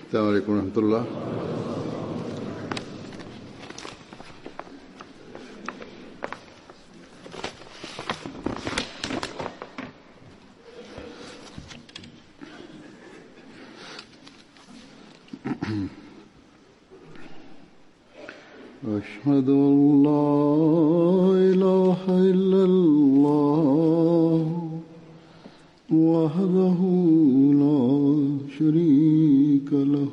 السلام عليكم ورحمة الله. أشهد أن لا إله إلا الله وحده لا شريك له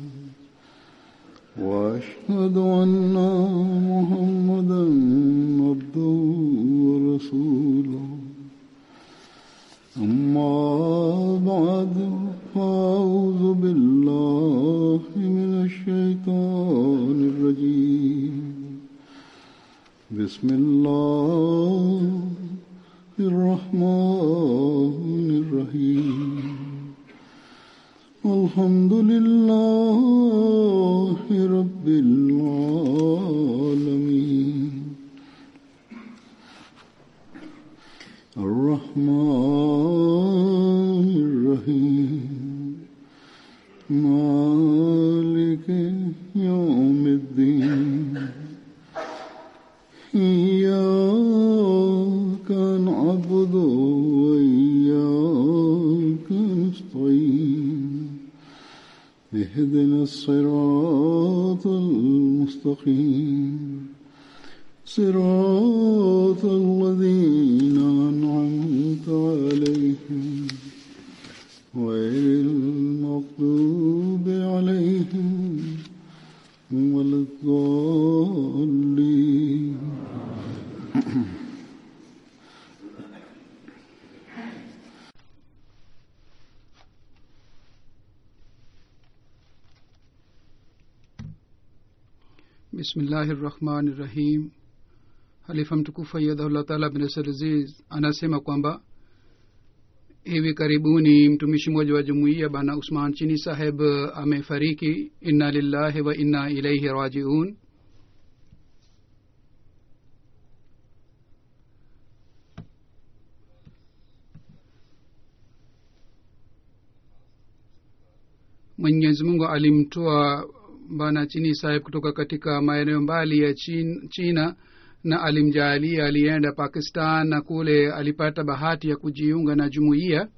وأشهد أن محمدا عبده ورسوله أما بعد فأعوذ بالله من الشيطان الرجيم بسم الله الرحمن الرحيم الحمد لله رب العالمين الرحمن الرحيم مالك يوم الدين إياك نعبد وإياك نستعين اهدنا الصراط المستقيم صراط الذين أنعمت عليهم غير المغضوب عليهم ولا الضالين. Bismillahirrahmanirrahim. Halifa mtukufu ayyadahullah ta'ala bin Aziz anasema kwamba hivi karibuni mtumishi mmoja wa jumuiya bana Usman Chini saheb amefariki. Inna lillahi wa inna ilayhi rajiun. Mwenyezi Mungu alimtoa bana Chini saheb kutoka katika maeneo mbali ya China na alimjalia alienda Pakistan na kule alipata bahati ya kujiunga na jumuiya.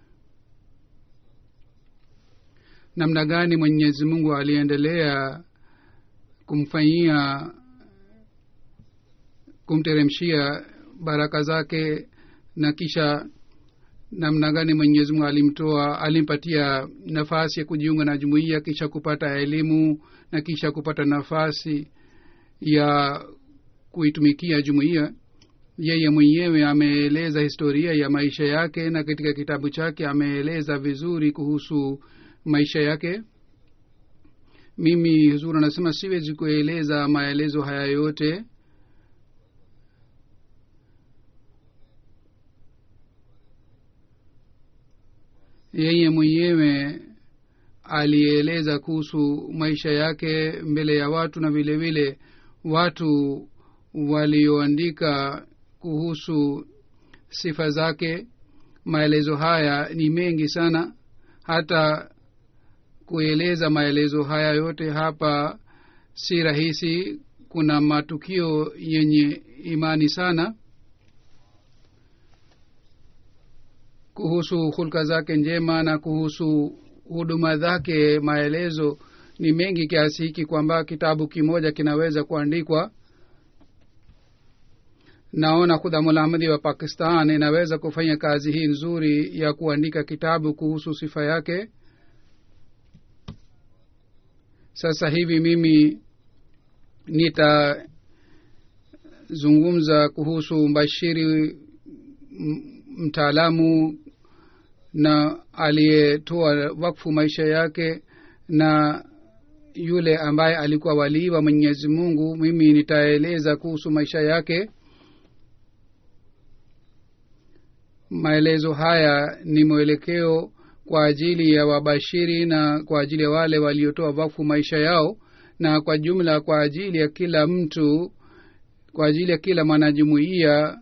Namna gani Mwenyezi Mungu aliendelea kumteremshia baraka zake, na kisha namna gani Mwenyezi Mungu alimpatia nafasi ya kujiunga na jumuiya, kisha kupata elimu na kisha kupata nafasi ya kuitumikia jumuiya. Yeye mwenyewe ameeleza historia ya maisha yake, na katika kitabu chake ameeleza vizuri kuhusu maisha yake. Mimi huzuri nasema siwezi kueleza maelezo haya yote. Yeye mwenyewe alieleza kuhusu maisha yake mbele ya watu, na vile vile watu walioandika kuhusu sifa zake. Maelezo haya ni mengi sana, hata kueleza maelezo haya yote hapa si rahisi. Kuna matukio yenye imani sana kuhusu hulka zake njema na kuhusu huduma zake. Maelezo ni mengi kiasi hiki kwamba kitabu kimoja kinaweza kuandikwa. Naona Khudamul Ahmadi wa Pakistan inaweza kufanya kazi hii nzuri ya kuandika kitabu kuhusu sifa yake. Sasa hivi mimi nitazungumza kuhusu mbashiri mtaalamu na aliyetoa wakfu maisha yake, na yule ambaye alikuwa walii wa Mwenyezi Mungu. Mimi nitaeleza kuhusu maisha yake. Maelezo haya ni mwelekeo kwa ajili ya wabashiri na kwa ajili ya wale waliotoa wakfu maisha yao, na kwa jumla kwa ajili ya kila mtu, kwa ajili ya kila mwanajumuiya.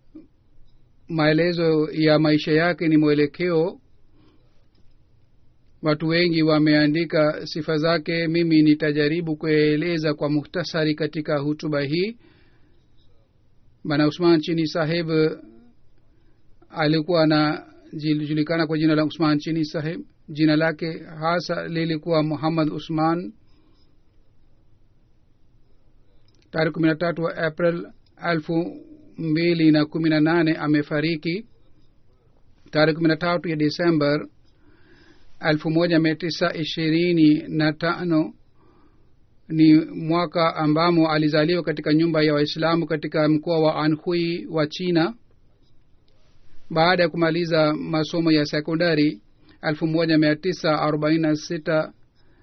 Maelezo ya maisha yake ni mwelekeo watu wengi wameandika sifa zake. Mimi nitajaribu kueleza kwa muhtasari katika hutuba hii. Bana Usman Chini Saheb alikuwa anajulikana kwa jina la Usman Chini Saheb. Jina lake hasa lilikuwa Muhammad Usman. Tarehe 13 wa April 2018 amefariki. Tarehe 13 ya Desember 1925 ni mwaka ambamo alizaliwa katika nyumba ya Waislamu katika mkoa wa Anhui wa China. Baada ya kumaliza masomo ya sekondari 1946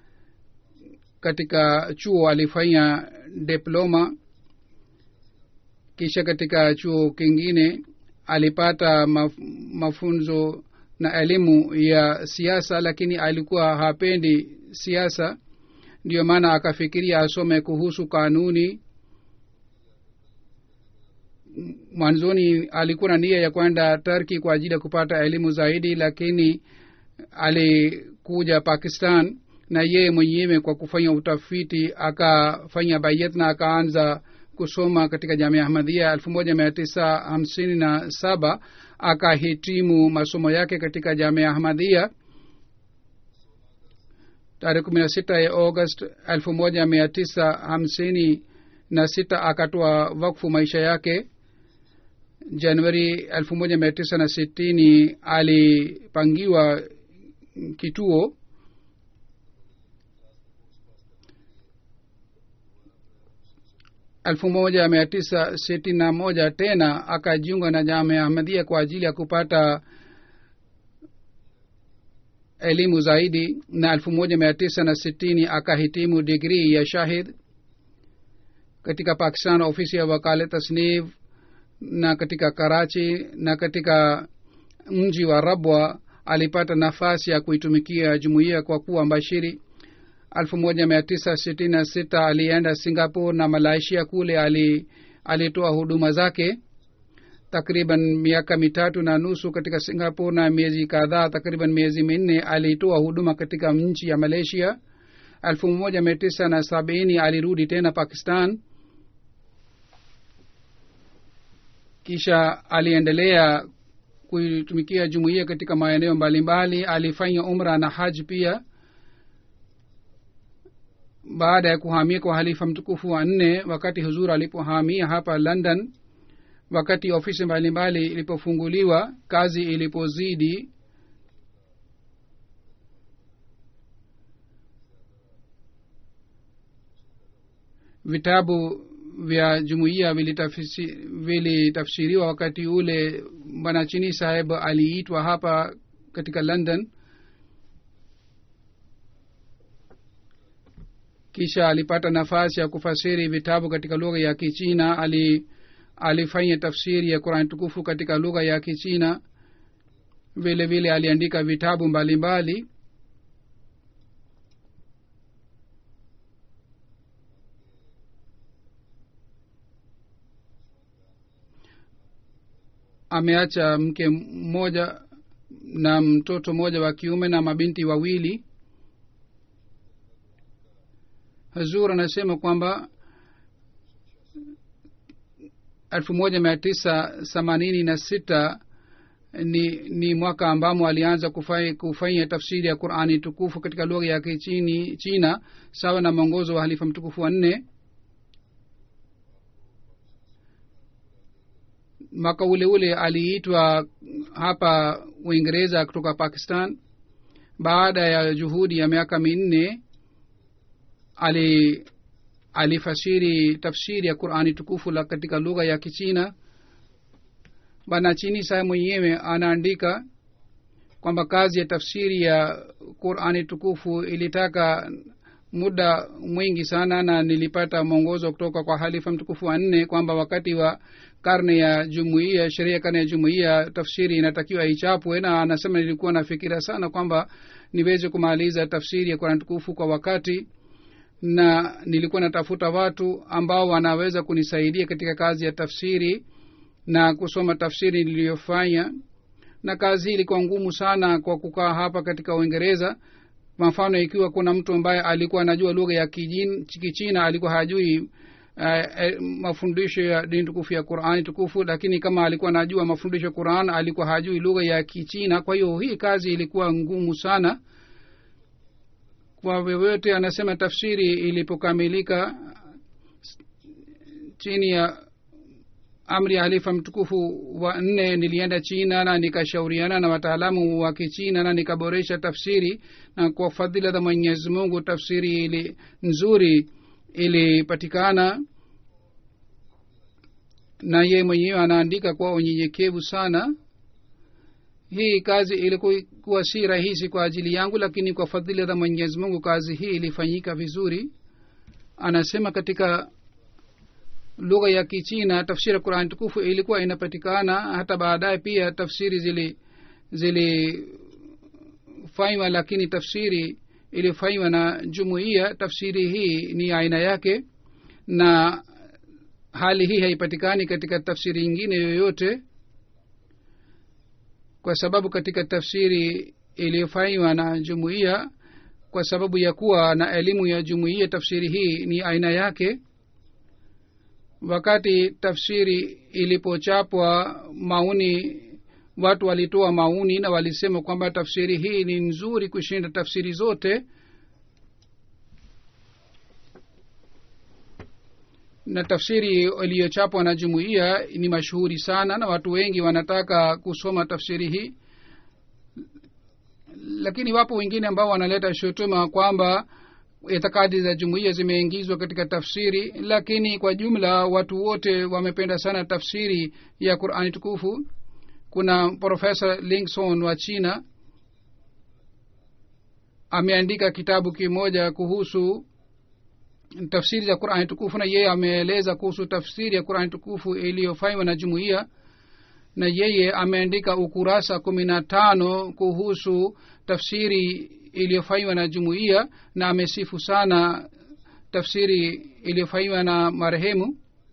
katika chuo alifanya diploma. Kisha katika chuo kingine alipata mafunzo na elimu ya siasa, lakini alikuwa hapendi siasa, ndio maana akafikiria asome kuhusu kanuni. Mwanzoni alikuwa na nia ya kwenda Turkey kwa ajili ya kupata elimu zaidi, lakini alikuja Pakistan na yeye mwenyewe kwa kufanya utafiti akafanya bayat na akaanza kusoma katika Jamia Ahmadiyya. 1957 akahitimu masomo yake katika Jamia Ahmadiyya. Tarehe 16 ya August 1956 akatoa wakfu maisha yake. Januari 1960 alipangiwa kituo. elfu moja mia tisa sitini na moja tena akajiunga na Jamia Ahmadiyya kwa ajili ya kupata elimu zaidi, na 1960 akahitimu degree ya shahid katika Pakistan, ofisi ya wakala tasnif, na katika Karachi na katika mji wa Rabwa alipata nafasi ya kuitumikia jumuiya kwa kuwa mbashiri. 1966 alienda Singapore na Malaysia. Kule alitoa huduma zake takriban miaka 3.5 katika Singapore, na miezi kadhaa takriban miezi 4 alitoa huduma katika nchi ya Malaysia. 1970 alirudi tena Pakistan. Kisha aliendelea kuitumikia jumuiya katika maeneo mbalimbali. Alifanya umra na haji pia. Baada ya kuhamia kwa halifa mtukufu wa 4, wakati huzur alipohamia hapa London, wakati ofisi mbalimbali ilipofunguliwa, kazi ilipozidi, vitabu vya jumuiya vilitafsiriwa. Wakati ule Bwana Chini Saheb aliitwa hapa katika London. Kisha alipata nafasi ya kufasiri vitabu katika lugha ya Kichina. Alifanya tafsiri ya Qur'an tukufu katika lugha ya Kichina. Vile vile aliandika vitabu mbalimbali. Ameacha mke mmoja na mtoto mmoja wa kiume na mabinti wawili. Hazur anasema kwamba 1986 ni mwaka ambamo alianza kufanya tafsiri ya Qur'ani tukufu katika lugha ya Kichina sawa na mwongozo wa halifa mtukufu wa 4. Mwaka ule aliitwa hapa Uingereza kutoka Pakistan. Baada ya juhudi ya miaka 4 alifasiri tafsiri ya Qur'ani tukufu katika lugha ya Kichina. Bwana Chini Saheb mwenyewe anaandika kwamba kazi ya tafsiri ya Qur'ani tukufu ilitaka muda mwingi sana, na nilipata mwongozo kutoka kwa halifa mtukufu wa 4 kwamba wakati wa karne ya jumuiya, sheria karne ya jumuiya, tafsiri inatakiwa ichapwe. Na anasema nilikuwa nafikira sana kwamba niweze kumaliza tafsiri ya Qur'an tukufu kwa wakati, na nilikuwa natafuta watu ambao wanaweza kunisaidia katika kazi ya tafsiri na kusoma tafsiri niliyofanya. Na kazi ilikuwa ngumu sana kwa kukaa hapa katika Uingereza, kwa mfano ikiwa kuna mtu ambaye alikuwa anajua lugha ya kichina alikuwa hajui mafundisho ya dini tukufu ya Qur'ani tukufu, lakini kama alikuwa anajua mafundisho ya Qur'an alikuwa hajui lugha ya kichina. Kwa hiyo hii kazi ilikuwa ngumu sana kwa vyovyote. Anasema tafsiri ilipokamilika chini ya amri ya halifa mtukufu wa 4, nilienda China na nikashauriana na wataalamu wa Kichina na nikaboresha tafsiri, na kwa fadhila za Mwenyezi Mungu tafsiri nzuri ilipatikana, na yeye mwenyewe anaandika kwa unyenyekevu sana. Hii kazi ilikuwa si rahisi kwa ajili yangu, lakini kwa fadhila za Mwenyezi Mungu kazi hii ilifanyika vizuri. Anasema katika lugha ya Kichina tafsiri ya Qur'an tukufu ilikuwa inapatikana, hata baadaye pia tafsiri zilifanywa, lakini tafsiri ilifanywa na jumuiya. Tafsiri hii ni aina yake, na hali hii haipatikani katika tafsiri nyingine yoyote, kwa sababu katika tafsiri iliyofanywa na jumuiya, kwa sababu ya kuwa na elimu ya jumuiya, tafsiri hii ni aina yake. Wakati tafsiri ilipochapwa, maoni, watu walitoa maoni na walisema kwamba tafsiri hii ni nzuri kushinda tafsiri zote, na tafsiri iliyochapwa na jumuiya ni mashuhuri sana na watu wengi wanataka kusoma tafsiri hii. Lakini wapo wengine ambao wanaleta shutuma kwamba itikadi za jumuiya zimeingizwa katika tafsiri, lakini kwa jumla watu wote wamependa sana tafsiri ya Qur'ani tukufu. Kuna Professor Lingson wa China ameandika kitabu kimoja kuhusu tafsiri za Qur'ani tukufu, na yeye ameeleza kuhusu tafsiri ya Qur'ani tukufu iliyofanywa na jumuiya, na yeye ameandika ukurasa 15 kuhusu tafsiri iliyofanywa na jumuiya, na amesifu sana tafsiri iliyofanywa na marehemu.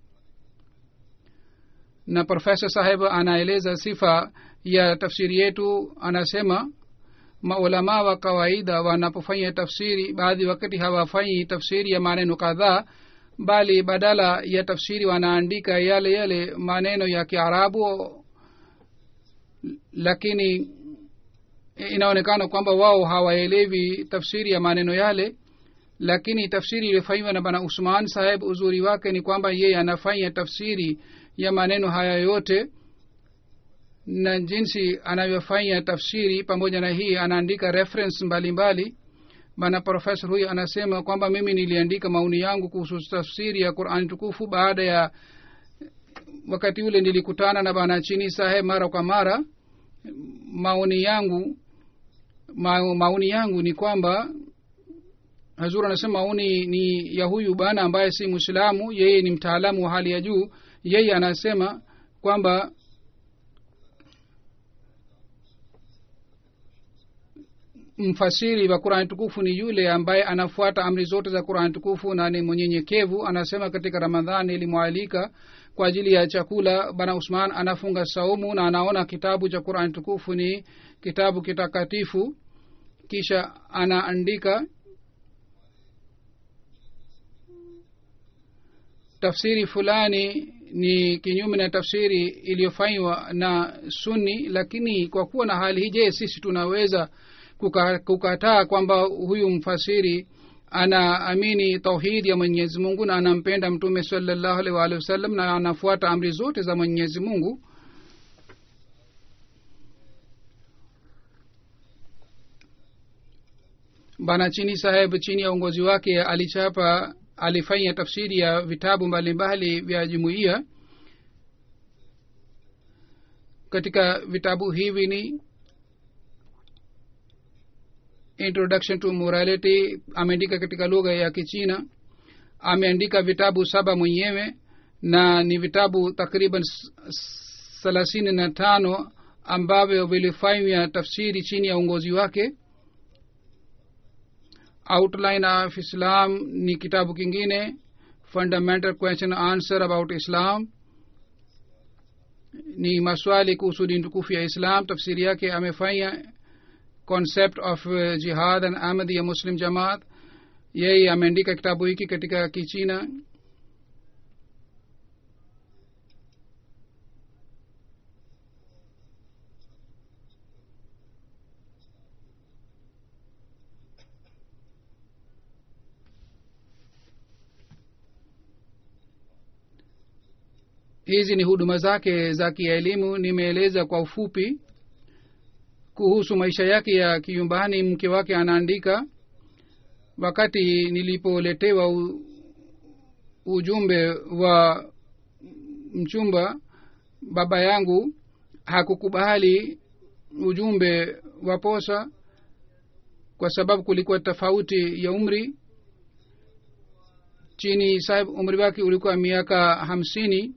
Na Professor Saheb anaeleza sifa ya tafsiri yetu. Anasema maulama wa kawaida wanapofanya tafsiri, baadhi wakati hawafanyi tafsiri ya maneno kadhaa, bali badala ya tafsiri wanaandika yale yale maneno ya Kiarabu, lakini inaonekana kwamba wao hawaelewi tafsiri ya maneno yale. Lakini tafsiri iliyofanywa na Bwana Usman Saheb, uzuri wake ni kwamba yeye anafanya tafsiri ya maneno haya yote, na jinsi anavyofanya tafsiri pamoja na hii anaandika reference mbalimbali. Bwana professor huyu anasema kwamba mimi niliandika maoni yangu kuhusu tafsiri ya Qur'an tukufu baada ya wakati ule nilikutana na Bwana Chini Saheb mara kwa mara. Maoni yangu ni kwamba Hazur anasema maoni ni ya huyu bwana ambaye si Muislamu, yeye ni mtaalamu wa hali ya juu. Yeye anasema kwamba mfasiri wa Qur'an tukufu ni yule ambaye anafuata amri zote za Qur'an tukufu na ni mnyenyekevu. Anasema katika Ramadhani ilimwalika kwa ajili ya chakula. Bwana Usman anafunga saumu na anaona kitabu cha Qur'an tukufu ni kitabu kitakatifu, kisha anaandika tafsiri fulani ni kinyume na tafsiri iliyofanywa na Sunni. Lakini kwa kuwa na hali hii, je, sisi tunaweza kukataa kwamba huyu mfasiri anaamini tauhid ya Mwenyezi Mungu na anampenda Mtume sallallahu alaihi wasallam na anafuata amri zote za Mwenyezi Mungu? Bana Chini Saheb chini ya uongozi wake alifanya tafsiri ya vitabu mbalimbali vya jumuiya. Katika vitabu hivi ni Introduction to Morality, ameandika katika lugha ya Kichina. Ameandika vitabu 7 mwenyewe na ni vitabu takriban 35 ambavyo vilifanywa tafsiri chini ya uongozi wake. Outline of Islam ni kitabu kingine. Fundamental Question and Answer about Islam ni maswali kuhusu dini tukufu ya Islam, tafsiri yake amefanya. concept of jihad and ahmadiyya muslim jamaat. Yeye ameandika kitabu hiki katika kichina. Hizi ni huduma zake za kielimu. Nimeeleza kwa ufupi kuhusu maisha yake ya kinyumbani. Mke wake anaandika, wakati nilipoletewa ujumbe wa mchumba, baba yangu hakukubali ujumbe wa posa kwa sababu kulikuwa tofauti ya umri. chini sahib umri wake ulikuwa miaka 50.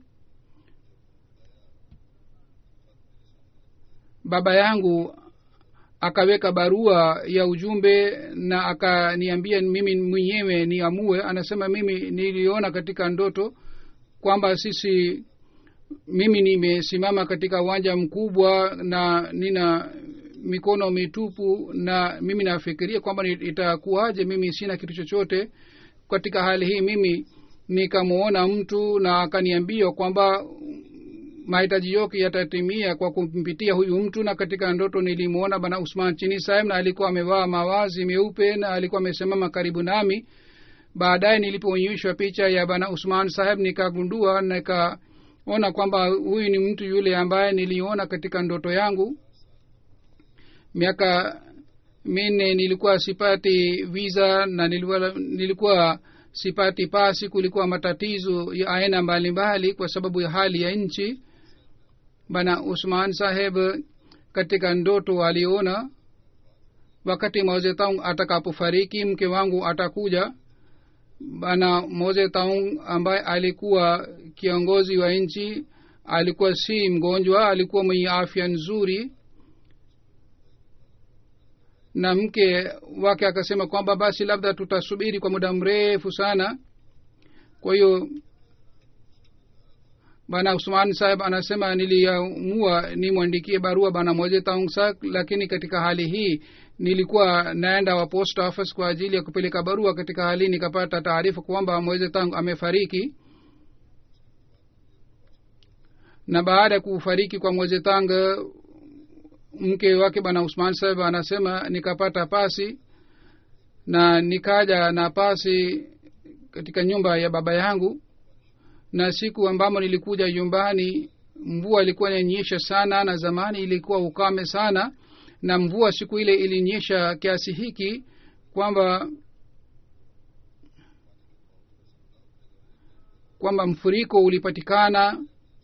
baba yangu akaweka barua ya ujumbe na akaniambia mimi mwenyewe niamue. Anasema mimi niliona katika ndoto kwamba mimi nimesimama katika uwanja mkubwa na nina mikono mitupu, na mimi nafikiria kwamba itakuwaje, mimi sina kitu chochote. Katika hali hii mimi nikamuona mtu na akaniambia kwamba mahitaji yote yatatimia kwa kumpitia huyu mtu. Na katika ndoto nilimuona bana Usman Chini Sahib, na alikuwa amevaa mavazi meupe na alikuwa amesimama karibu nami. Baadaye nilipoonyeshwa picha ya bana Usman Sahib, nikagundua nikaona kwamba huyu ni mtu yule ambaye niliona katika ndoto yangu. Miaka 4 nilikuwa sipati visa na nilikuwa sipati pasi. Kulikuwa matatizo ya aina mbalimbali kwa sababu ya hali ya nchi. bana Usman Sahib katika ndoto aliona wakati Mauze Taung atakapofariki mke wangu atakuja. bana Mauze Taung ambaye alikuwa kiongozi wa nchi alikuwa si mgonjwa, alikuwa mwenye afya nzuri, na mke wake akasema kwamba basi labda tutasubiri kwa muda mrefu sana. Kwa hiyo bana Usman Sahib anasema niliamua nimwandikie barua bana Mauze Taung Sak, lakini katika hali hii nilikuwa naenda wa post office kwa ajili ya kupeleka barua. Katika hali nikapata taarifa kwamba Mauze Taung amefariki. Na baada ya kufariki kwa Mauze Taung, mke wake bana Usman Sahib anasema nikapata pasi na nikaja na pasi katika nyumba ya baba yangu. Na siku ambamo nilikuja nyumbani mvua ilikuwa inanyesha sana, na zamani ilikuwa ukame sana, na mvua siku ile ilinyesha kiasi hiki kwamba mfuriko ulipatikana.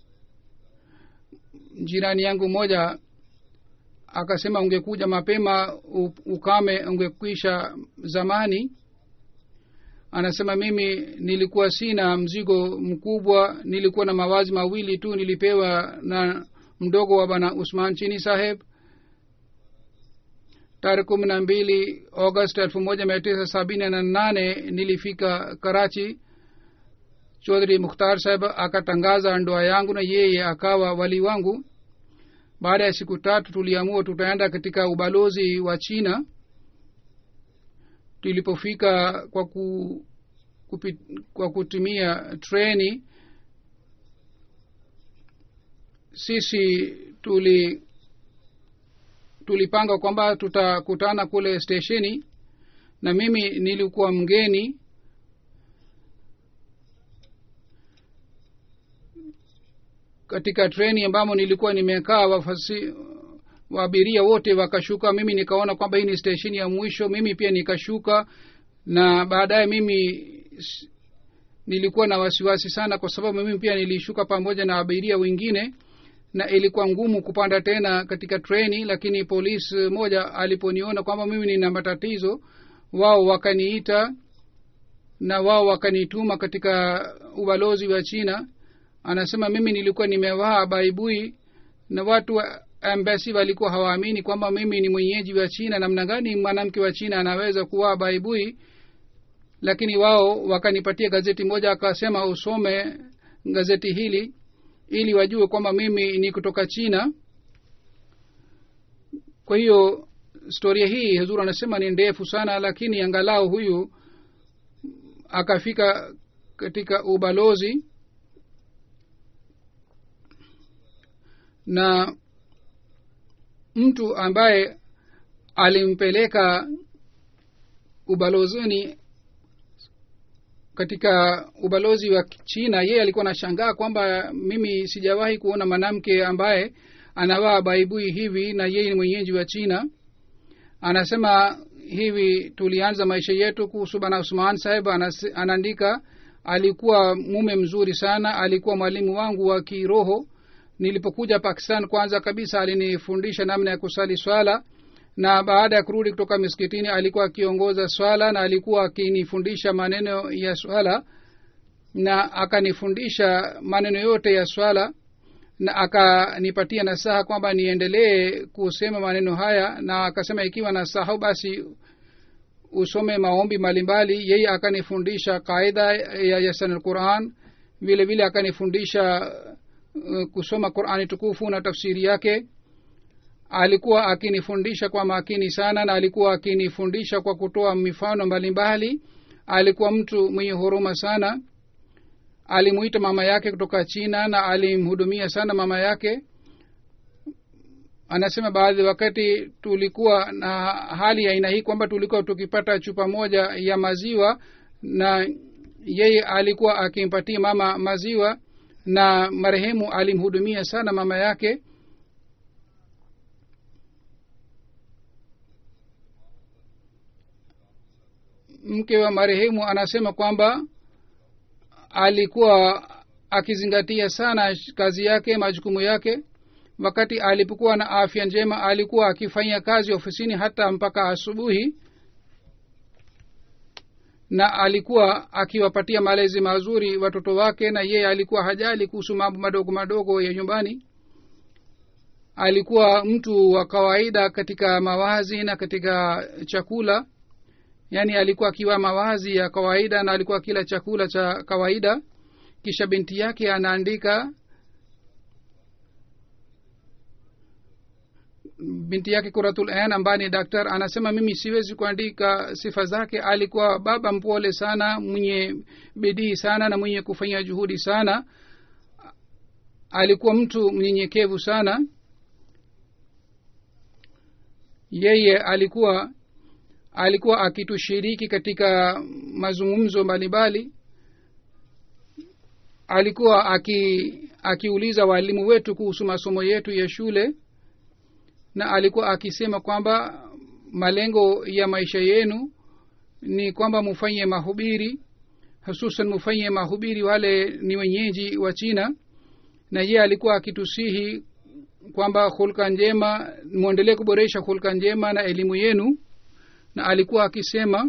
Jirani yangu moja akasema ungekuja mapema ukame ungekwisha zamani. Anasema mimi nilikuwa sina mzigo mkubwa, nilikuwa na mavazi mawili tu nilipewa na mdogo wa bana Usman Chini Sahib. Tarehe 12 August 1978 nilifika Karachi. Chaudhry Mukhtar Sahib akatangaza ndoa yangu na yeye akawa wali wangu. Baada ya siku 3 tuliamua tutaenda katika ubalozi wa China. Tulipofika kwa kutumia treni, sisi tulipanga kwamba tutakutana kule stesheni, na mimi nilikuwa mgeni. Katika treni ambamo nilikuwa nimekaa, waabiria wote wakashuka. Mimi nikaona kwamba hii ni stesheni ya mwisho, mimi pia nikashuka. Na baadaye mimi nilikuwa na wasiwasi sana kwa sababu mimi pia nilishuka pamoja na abiria wengine, na ilikuwa ngumu kupanda tena katika treni. Lakini polisi moja aliponiona kwamba mimi nina matatizo, wao wakaniita na wao wakanituma katika ubalozi wa China. Anasema mimi nilikuwa nimevaa baibui, na watu wa embassy walikuwa hawaamini kwamba mimi ni mwenyeji wa China. Namna gani mwanamke wa China anaweza kuvaa baibui? Lakini wao wakanipatia gazeti moja, akasema usome gazeti hili ili wajue kwamba mimi ni kutoka China. Kwa hiyo storia hii huzur anasema ni ndefu sana, lakini angalau huyu akafika katika ubalozi, na mtu ambaye alimpeleka ubalozini katika ubalozi wa China, yeye alikuwa anashangaa kwamba mimi sijawahi kuona mwanamke ambaye anavaa baibui hivi, na yeye ni mwenyeji wa China. Anasema hivi tulianza maisha yetu. Kuhusu bana Usman Sahib anaandika, alikuwa mume mzuri sana, alikuwa mwalimu wangu wa kiroho. Nilipokuja Pakistan, kwanza kabisa alinifundisha namna ya kusali swala, na baada ya kurudi kutoka misikitini alikuwa akiongoza swala na alikuwa akinifundisha maneno ya swala, na akanifundisha maneno yote ya swala, na akanipatia nasaha kwamba niendelee kusema maneno haya, na akasema ikiwa nasaha basi usome maombi mbalimbali. Yeye akanifundisha kaida ya yasan al-Quran, vile vile akanifundisha kusoma Qur'ani tukufu na tafsiri yake. Alikuwa akinifundisha kwa makini sana, na alikuwa akinifundisha kwa kutoa mifano mbalimbali. Alikuwa mtu mwenye huruma sana. Alimuita mama yake kutoka China na alimhudumia sana mama yake. Anasema baadhi wakati tulikuwa na hali ya aina hii kwamba tulikuwa tukipata chupa moja ya maziwa, na yeye alikuwa akimpatia mama maziwa, na marehemu alimhudumia sana mama yake. Mke wa marehemu anasema kwamba alikuwa akizingatia sana kazi yake, majukumu yake. Wakati alipokuwa na afya njema alikuwa akifanya kazi ofisini hata mpaka asubuhi, na alikuwa akiwapatia malezi mazuri watoto wake, na yeye alikuwa hajali kuhusu mambo madogo madogo ya nyumbani. Alikuwa mtu wa kawaida katika mawazi na katika chakula, yani alikuwa akiwa mawazi ya kawaida na alikuwa kila chakula cha kawaida. Kisha binti yake anaandika, binti yake Quratul Ain ambaye ni daktari, anasema mimi siwezi kuandika sifa zake. Alikuwa baba mpole sana, mwenye bidii sana na mwenye kufanya juhudi sana. Alikuwa mtu mnyenyekevu sana. Yeye alikuwa akitushiriki katika mazungumzo mbalimbali. Alikuwa akiuliza walimu wetu kuhusu masomo yetu ya shule, na alikuwa akisema kwamba malengo ya maisha yenu ni kwamba mufanye mahubiri, hususan mufanye mahubiri wale ni wenyeji wa China. Na yeye alikuwa akitusihi kwamba hulka njema, muendelee kuboresha hulka njema na elimu yenu. Na alikuwa akisema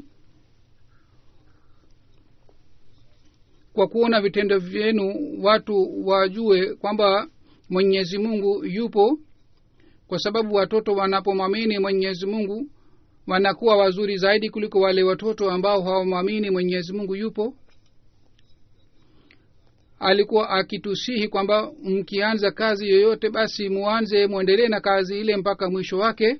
kwa kuona vitendo vyenu watu wajue kwamba Mwenyezi Mungu yupo, kwa sababu watoto wanapomwamini Mwenyezi Mungu wanakuwa wazuri zaidi kuliko wale watoto ambao hawamwamini Mwenyezi Mungu yupo. Alikuwa akitusihi kwamba mkianza kazi yoyote basi muendelee na kazi ile mpaka mwisho wake.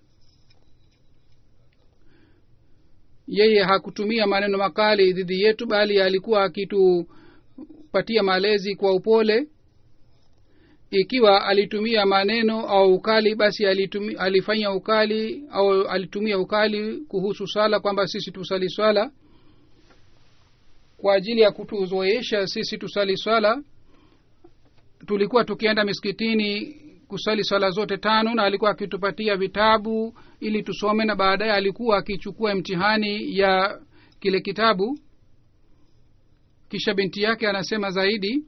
Yeye hakutumia maneno makali dhidi yetu, bali alikuwa akitupatia malezi kwa upole. Ikiwa alitumia maneno au ukali, basi alifanya ukali au alitumia ukali kuhusu sala, kwamba sisi tusali swala. Kwa ajili ya kutuzoesha sisi tusali swala, tulikuwa tukienda misikitini kusali swala zote 5, na alikuwa akitupatia vitabu ili tusome, na baadaye alikuwa akichukua mtihani ya kile kitabu. Kisha binti yake anasema zaidi,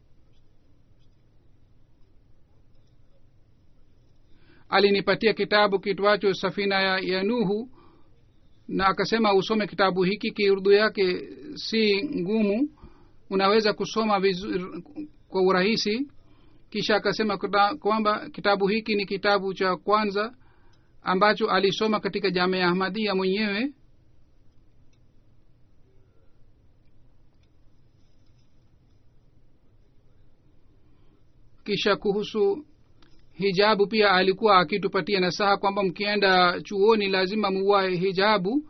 alinipatia kitabu kitwacho Safina ya Nuhu, na akasema usome kitabu hiki, Kiurdu yake si ngumu, unaweza kusoma vizuri kwa urahisi. Kisha akasema kwamba kitabu hiki ni kitabu cha kwanza ambacho alisoma katika Jamia Ahmadiyya mwenyewe. Kisha kuhusu hijabu pia alikuwa akitupatia nasaha kwamba mkienda chuoni lazima muvae hijabu.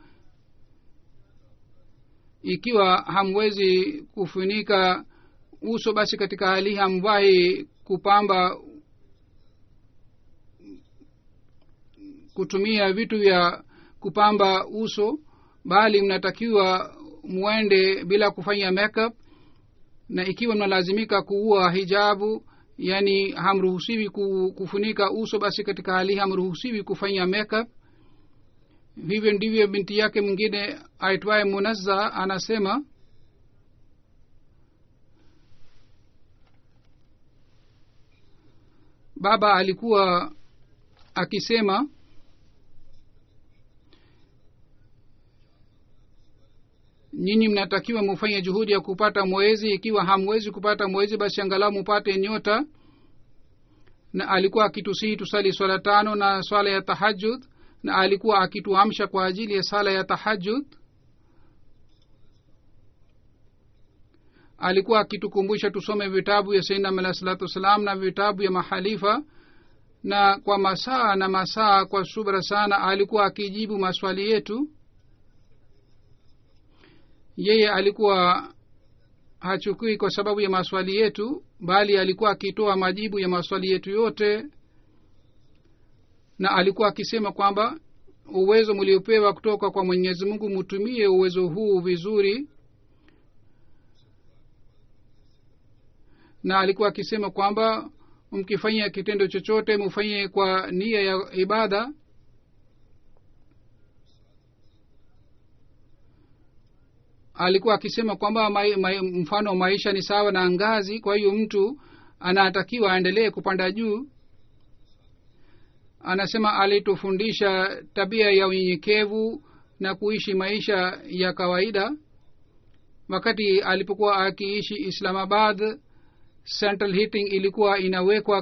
Ikiwa hamwezi kufunika uso basi katika hali hamvai kupamba kutumia vitu vya kupamba uso, bali mnatakiwa muende bila kufanya makeup. Na ikiwa mnalazimika kuua hijabu, yani hamruhusiwi kufunika uso, basi katika hali hamruhusiwi kufanya makeup. Hivyo ndivyo binti yake mwingine aitwaye Munazza anasema, baba alikuwa akisema nyinyi mnatakiwa mufanye juhudi ya kupata mwezi. Ikiwa hamwezi kupata mwezi, basi angalau mupate nyota. Na alikuwa akitusihi tusali swala 5 na swala ya tahajjud, na alikuwa akituamsha kwa ajili ya sala ya tahajjud. Alikuwa akitukumbusha tusome vitabu ya Sayyidina Muhammad sallallahu alaihi wasallam na vitabu ya mahalifa, na kwa masaa na masaa kwa subra sana alikuwa akijibu maswali yetu. Yeye alikuwa hachukui kwa sababu ya maswali yetu, bali alikuwa akitoa majibu ya maswali yetu yote. Na alikuwa akisema kwamba uwezo mliopewa kutoka kwa Mwenyezi Mungu mutumie uwezo huu vizuri. Na alikuwa akisema kwamba mkifanya kitendo chochote mufanye kwa nia ya ibada. Alikuwa akisema kwamba mfano maisha ni sawa na ngazi, kwa hiyo mtu anatakiwa aendelee kupanda juu. Anasema alitufundisha tabia ya unyenyekevu na kuishi maisha ya kawaida. Wakati alipokuwa akiishi Islamabad, central heating ilikuwa inawekwa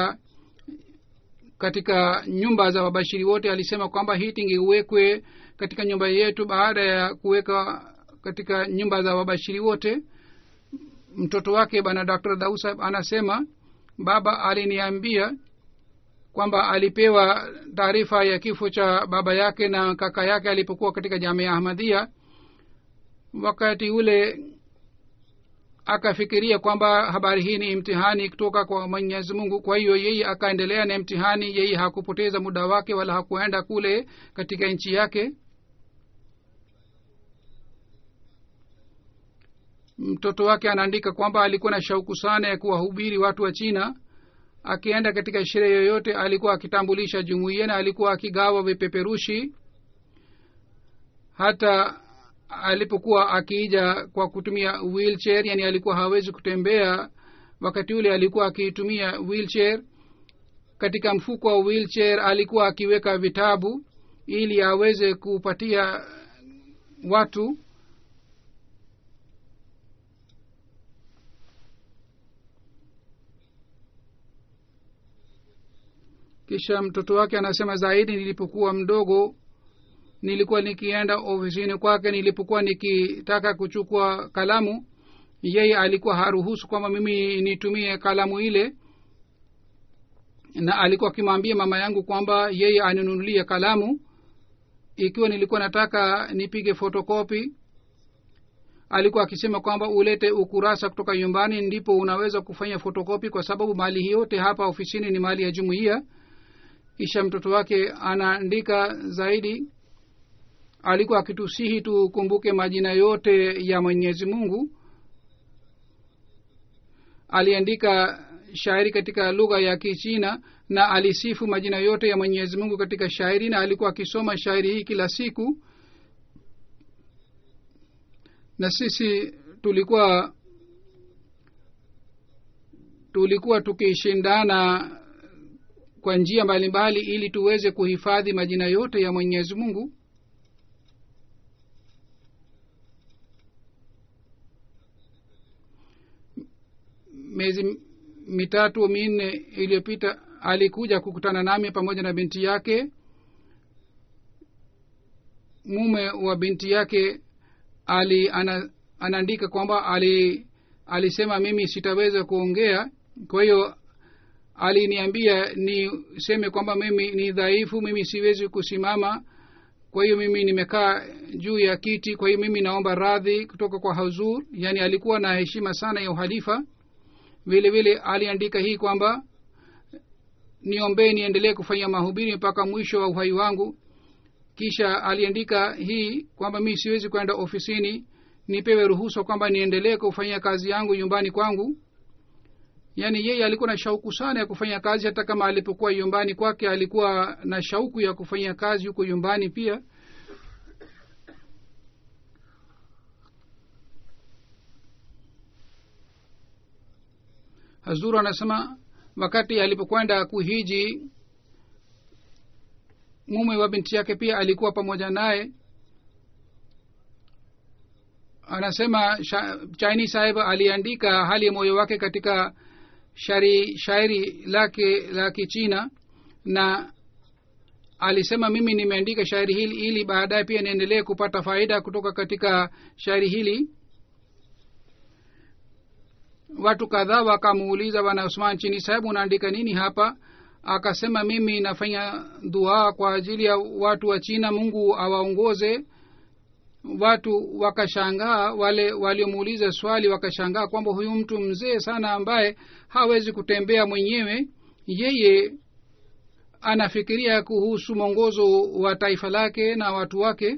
katika nyumba za wabashiri wote. Alisema kwamba heating iwekwe katika nyumba yetu baada ya kuweka katika nyumba za wabashiri wote. Mtoto wake bana Dr. Dausab anasema baba aliniambia kwamba alipewa taarifa ya kifo cha baba yake na kaka yake alipokuwa katika Jamia Ahmadiyya. Wakati ule akafikiria kwamba habari hii ni imtihani kutoka kwa Mwenyezi Mungu, kwa hiyo yeye akaendelea na imtihani. Yeye hakupoteza muda wake wala hakuenda kule katika nchi yake. Mtoto wake anaandika kwamba alikuwa na shauku sana ya kuwahubiri watu wa China. Akienda katika sherehe yoyote alikuwa akitambulisha jumuiya na alikuwa akigawa vipeperushi. Hata alipokuwa akija kwa kutumia wheelchair, yani alikuwa hawezi kutembea, wakati ule alikuwa akitumia wheelchair. Katika mfuko wa wheelchair alikuwa akiweka vitabu ili aweze kupatia watu. Kisha mtoto wake anasema zaidi, nilipokuwa mdogo nilikuwa nikienda ofisini kwake, nilipokuwa nikitaka kuchukua kalamu, yeye alikuwa haruhusu kwamba mimi nitumie kalamu ile, na alikuwa akimwambia mama yangu kwamba yeye aninunulie kalamu. Ikiwa nilikuwa nataka nipige photocopy, alikuwa akisema kwamba ulete ukurasa kutoka nyumbani ndipo unaweza kufanya photocopy, kwa sababu mali yote hapa ofisini ni mali ya jumuiya. Kisha mtoto wake anaandika zaidi, alikuwa akitusihi tukumbuke majina yote ya Mwenyezi Mungu. Aliandika shairi katika lugha ya Kichina na alisifu majina yote ya Mwenyezi Mungu katika shairi, na alikuwa akisoma shairi hii kila siku. Na sisi tulikuwa tukishindana kwa njia mbalimbali ili tuweze kuhifadhi majina yote ya Mwenyezi Mungu. Miezi 3-4 iliyopita alikuja kukutana nami pamoja na binti yake. Mume wa binti yake anaandika kwamba alisema mimi sitaweza kuongea, kwa hiyo aliniambia niseme kwamba mimi ni dhaifu, mimi siwezi kusimama, kwa hiyo mimi nimekaa juu ya kiti, kwa hiyo mimi naomba radhi kutoka kwa huzur. Yani alikuwa na heshima sana ya uhalifa. vile vile aliandika hii kwamba niombee niendelee kufanya mahubiri mpaka mwisho wa uhai wangu. kisha aliandika hii kwamba mimi siwezi kwenda ofisini, nipewe ruhusa kwamba niendelee kufanya kazi yangu nyumbani kwangu. yani yeye alikuwa na shauku sana ya kufanya kazi, hata kama alipokuwa nyumbani kwake alikuwa na shauku ya kufanya kazi huko nyumbani pia. Hazur anasema wakati alipokwenda kuhiji, mume wa binti yake pia alikuwa pamoja naye. anasema Chaini Sahib aliandika hali ya moyo wake katika shairi lake la Kichina, na alisema mimi nimeandika shairi hili ili baadaye pia niendelee kupata faida kutoka katika shairi hili. Watu kadhaa wakamuuliza bwana Usman Chini Sahib, unaandika nini hapa? Akasema mimi nafanya dua kwa ajili ya watu wa China, Mungu awaongoze. Watu wakashangaa, wale waliomuuliza swali wakashangaa kwamba huyu mtu mzee sana ambaye hawezi kutembea mwenyewe, yeye anafikiria kuhusu mwongozo wa taifa lake na watu wake.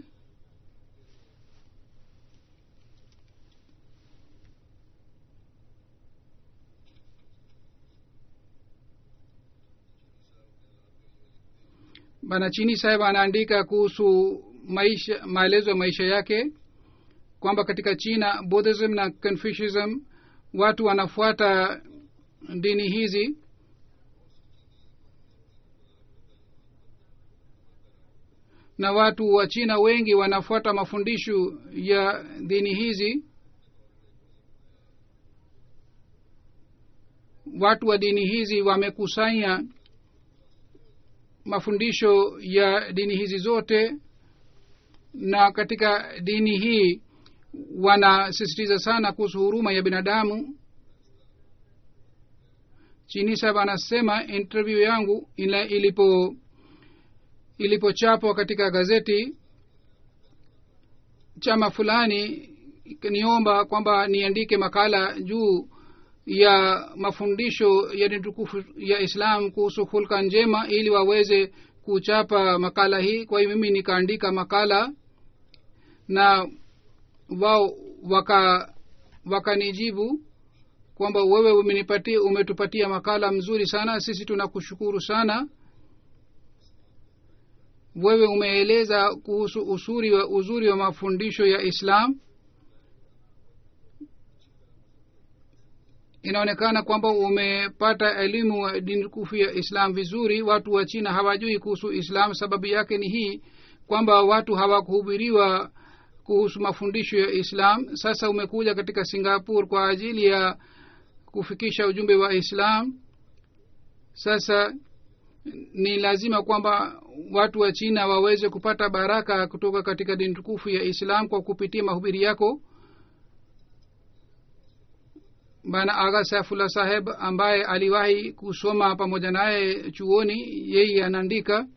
Bana Chini Sahib anaandika kuhusu maelezo ya maisha yake kwamba katika China Buddhism na Confucianism watu wanafuata dini hizi, na watu wa China wengi wanafuata mafundisho ya dini hizi. Watu wa dini hizi wamekusanya mafundisho ya dini hizi zote, na katika dini hii wanasisitiza sana kuhusu huruma ya binadamu. Chini Sahib anasema interview yangu ilipochapwa katika gazeti, chama fulani niomba kwamba niandike makala juu ya mafundisho ya dini tukufu ya Islam kuhusu hulka njema ili waweze kuchapa makala hii. Kwa hiyo mimi nikaandika makala, na wao wakanijibu kwamba wewe umetupatia makala mzuri sana, sisi tunakushukuru sana. Wewe umeeleza kuhusu uzuri wa mafundisho ya Islam. Inaonekana kwamba umepata elimu wa dini tukufu ya Islam vizuri. Watu wa China hawajui kuhusu Islam. Sababu yake ni hii kwamba watu hawakuhubiriwa kuhusu mafundisho ya Islam. Sasa umekuja katika Singapore kwa ajili ya kufikisha ujumbe wa Islam. Sasa ni lazima kwamba watu wa China waweze kupata baraka kutoka katika dini tukufu ya Islam kwa kupitia mahubiri yako. Bana Aga Saifullah Saheb ambaye aliwahi kusoma pamoja naye chuoni, yeye anaandika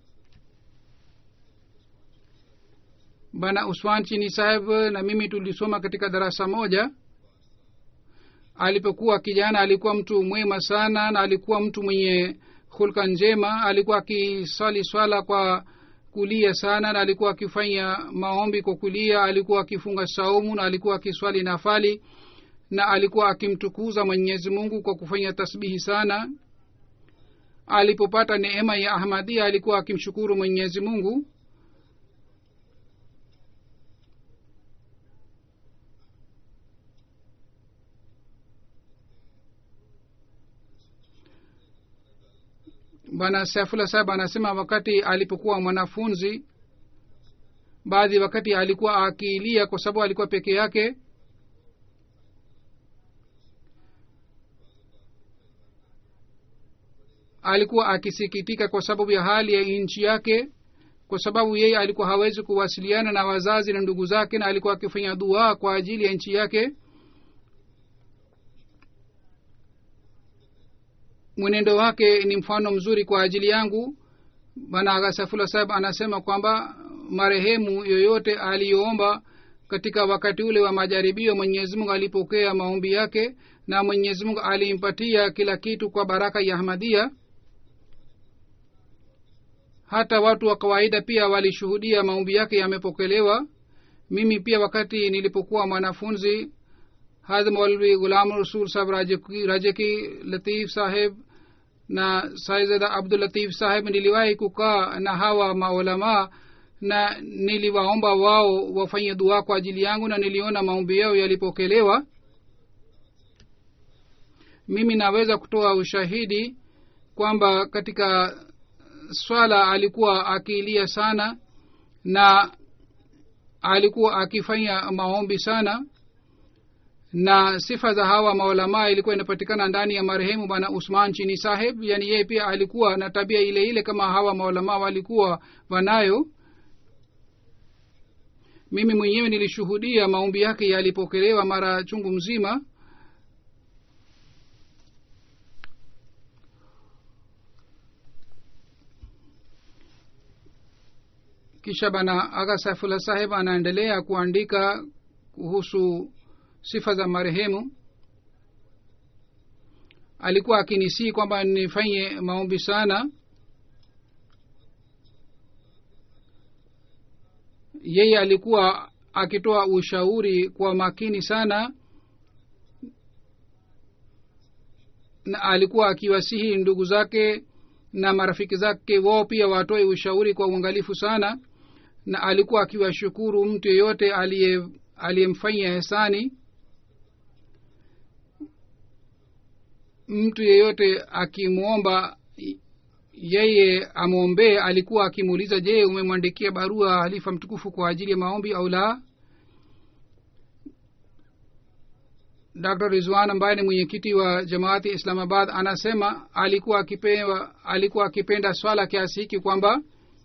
Bana Usman Chini Saheb na mimi tulisoma katika darasa moja. Alipokuwa kijana alikuwa mtu mwema sana, na alikuwa mtu mwenye hulka njema. Alikuwa akiswali swala kwa kulia sana, na alikuwa akifanya maombi kwa kulia. Alikuwa akifunga saumu, na alikuwa akiswali nafali, na alikuwa akimtukuza Mwenyezi Mungu kwa kufanya tasbihi sana. Alipopata neema ya Ahmadiyya alikuwa akimshukuru Mwenyezi Mungu. Bwana Saifullah Sahib anasema wakati alipokuwa mwanafunzi, baadhi wakati alikuwa akilia kwa sababu alikuwa peke yake. Alikuwa akisikitika kwa sababu ya hali ya nchi yake, kwa sababu yeye alikuwa hawezi kuwasiliana na wazazi na ndugu zake, na alikuwa akifanya dua kwa ajili ya nchi yake. mwenendo wake ni mfano mzuri kwa ajili yangu. Bwana Aga Saifullah Saheb anasema kwamba marehemu yoyote aliyoomba katika wakati ule wa majaribio, Mwenyezi Mungu alipokea maombi yake na Mwenyezi Mungu alimpatia kila kitu kwa baraka ya Ahmadiyya. Hata watu wa kawaida pia walishuhudia maombi yake yamepokelewa. Mimi pia wakati nilipokuwa mwanafunzi, Hazrat Maulvi Ghulam Rasul Saheb Rajeki Latif Saheb na Sayyida Abdul Latif Saheb niliwahi kukaa na hawa maulama na niliwaomba wao wafanye dua kwa ajili yangu na niliona maombi yao yalipokelewa. Mimi naweza kutoa ushahidi kwamba katika swala alikuwa akilia sana na alikuwa akifanya maombi sana, na sifa za hawa maulama ilikuwa inapatikana ndani ya marehemu bwana Usman Chini Saheb. Yani yeye pia alikuwa na tabia ile ile kama hawa maulama walikuwa wanayo. Mimi mwenyewe nilishuhudia maombi yake yalipokelewa mara chungu mzima. Kisha bana Aga Saifullah Saheb anaendelea kuandika kuhusu sifa za marehemu. Alikuwa akinisihi kwamba nifanye maombi sana. Yeye alikuwa akitoa ushauri kwa makini sana, na alikuwa akiwasihi ndugu zake na marafiki zake wao pia watoe ushauri kwa uangalifu sana, na alikuwa akiwashukuru mtu yeyote aliyemfanyia ihsani. Mtu yeyote akimuomba yeye amwombee, alikuwa akimuuliza, je, umemwandikia barua halifa mtukufu kwa ajili ya maombi au la? Dr. Rizwan ambaye ni mwenyekiti wa Jamaati Islamabad anasema alikuwa akipenda swala kiasi hiki kwamba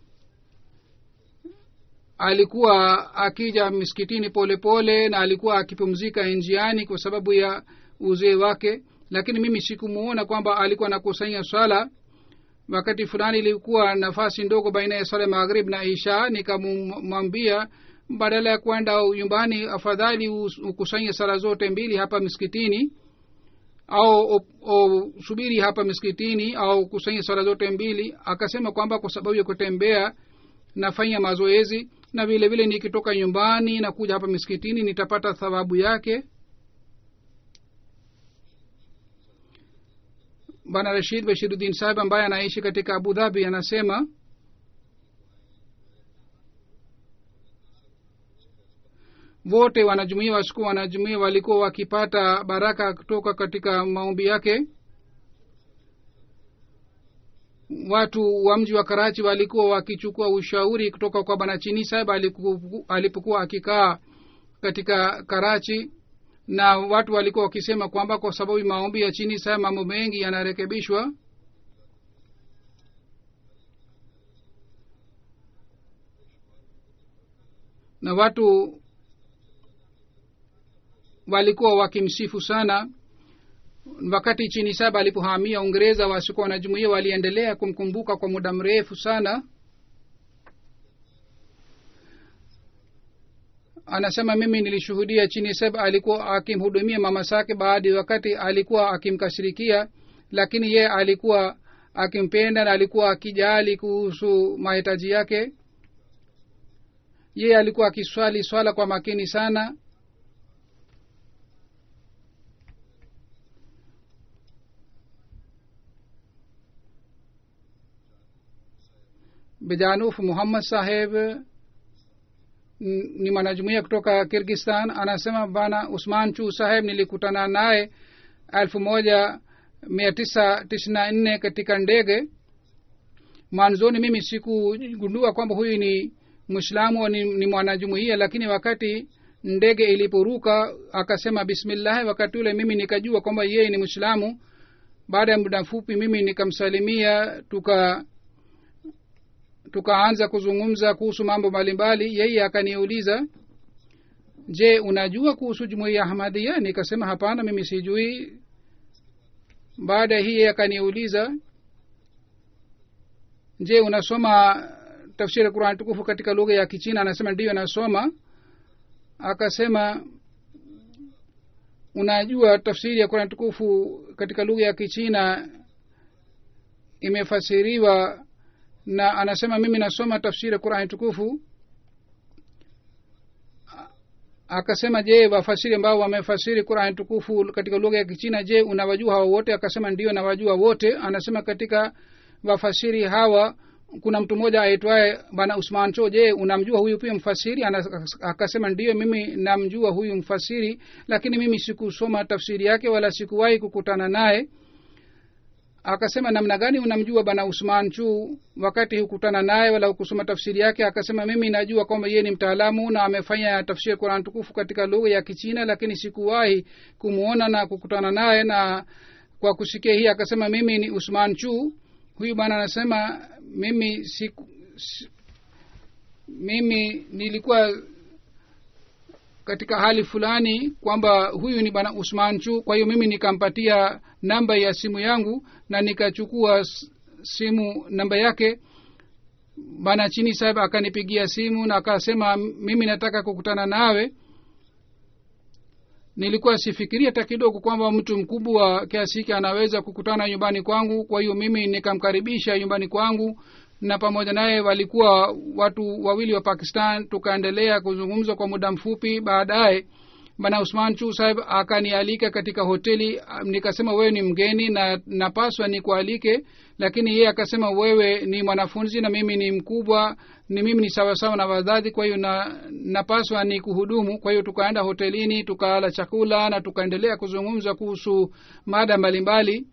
alikuwa akija miskitini polepole na alikuwa akipumzika njiani kwa sababu ya uzee wake. Lakini mimi sikumuona kwamba alikuwa anakusanya swala. Wakati fulani ilikuwa nafasi ndogo baina ya swala maghrib na isha, nikamwambia badala ya kwenda nyumbani afadhali ukusanye sala zote mbili hapa miskitini, au subiri hapa miskitini au kusanya sala zote mbili. Akasema kwamba kwa sababu ya kutembea nafanya mazoezi, na vile vile nikitoka nyumbani na kuja hapa miskitini nitapata thawabu yake. Bwana Rashid Bashiruddin Sahib ambaye anaishi katika Abu Dhabi anasema wote wanajumuia wasiku wanajumuia walikuwa wakipata baraka kutoka katika maombi yake. Watu wa mji wa Karachi walikuwa wakichukua ushauri kutoka kwa Bwana Chini Sahib alipokuwa akikaa katika Karachi, na watu walikuwa wakisema kwamba kwa sababu maombi ya Chini Sahib mambo mengi yanarekebishwa. Na watu walikuwa wakimsifu sana. Wakati Chini Sahib alipohamia Uingereza, wasikuwa wanajumuia waliendelea kumkumbuka kwa muda mrefu sana. Anasema mimi nilishuhudia Chini Sahib alikuwa akimhudumia mama zake, baadhi wakati alikuwa akimkasirikia, lakini ye alikuwa akimpenda na alikuwa akijali kuhusu mahitaji yake. Ye alikuwa akiswali swala kwa makini sana. Bijanuf Muhammad Saheb ni mwanajumuia kutoka Kyrgyzstan. Anasema bana Usman Chu Saheb nilikutana naye 1994 katika ndege. Mwanzoni mimi sikugundua kwamba huyu ni Muislamu ni mwanajumuia, lakini wakati ndege iliporuka akasema bismillah, wakati ule mimi nikajua kwamba yeye ni Muislamu. Baada ya muda mfupi mimi nikamsalimia, tukaanza kuzungumza kuhusu mambo mbalimbali. Yeye akaniuliza, je, unajua kuhusu jumuiya ya Ahmadiyya? Nikasema hapana, mimi sijui. baada hii akaniuliza, je, unasoma tafsiri ya Qur'an tukufu katika lugha ya Kichina? Anasema ndio nasoma. Akasema, unajua tafsiri ya Qur'an tukufu katika lugha ya Kichina imefasiriwa? Na anasema mimi nasoma tafsiri ya Qur'an tukufu. Akasema, je, wafasiri ambao wamefasiri Qur'an tukufu katika lugha ya Kichina, je, unawajua hao wote? Akasema ndio nawajua wote. Anasema katika wafasiri hawa kuna mtu mmoja aitwaye bana Usman Cho, je, unamjua huyu pia mfasiri? Akasema ndio, mimi namjua huyu mfasiri, lakini mimi sikusoma tafsiri yake wala sikuwahi kukutana naye. Akasema, namna gani unamjua bana Usman Chu wakati hukutana naye wala kusoma tafsiri yake? Akasema, mimi najua kwamba yeye ni mtaalamu na amefanya tafsiri ya Qur'an tukufu katika lugha ya Kichina, lakini sikuwahi kumuona na kukutana naye. Na kwa kusikia hii akasema, mimi ni Usman Chu. Huyu bana anasema, mimi nilikuwa katika hali fulani kwamba huyu ni bana Usman Chu, kwa hiyo mimi nikampatia namba ya simu yangu na nikachukua simu namba yake. Bana Chini Sahib akanipigia simu na akasema, mimi nataka kukutana nawe. Nilikuwa sifikiria hata kidogo kwamba mtu mkubwa kiasi hiki anaweza kukutana nyumbani kwangu. Kwa hiyo mimi nikamkaribisha nyumbani kwangu, na pamoja naye walikuwa watu wawili wa Pakistan. Tukaendelea kuzungumza kwa muda mfupi. Baadaye bana Usman Chu Sahib akanialika katika hoteli. Nikasema, wewe ni mgeni na napaswa nikualike, lakini yeye akasema, wewe ni mwanafunzi na mimi ni mkubwa, mimi ni sawa sawa na wazazi, kwa hiyo napaswa ni kuhudumu. Kwa hiyo tukaenda hotelini, tukala chakula na tukaendelea kuzungumza kuhusu mada mbalimbali.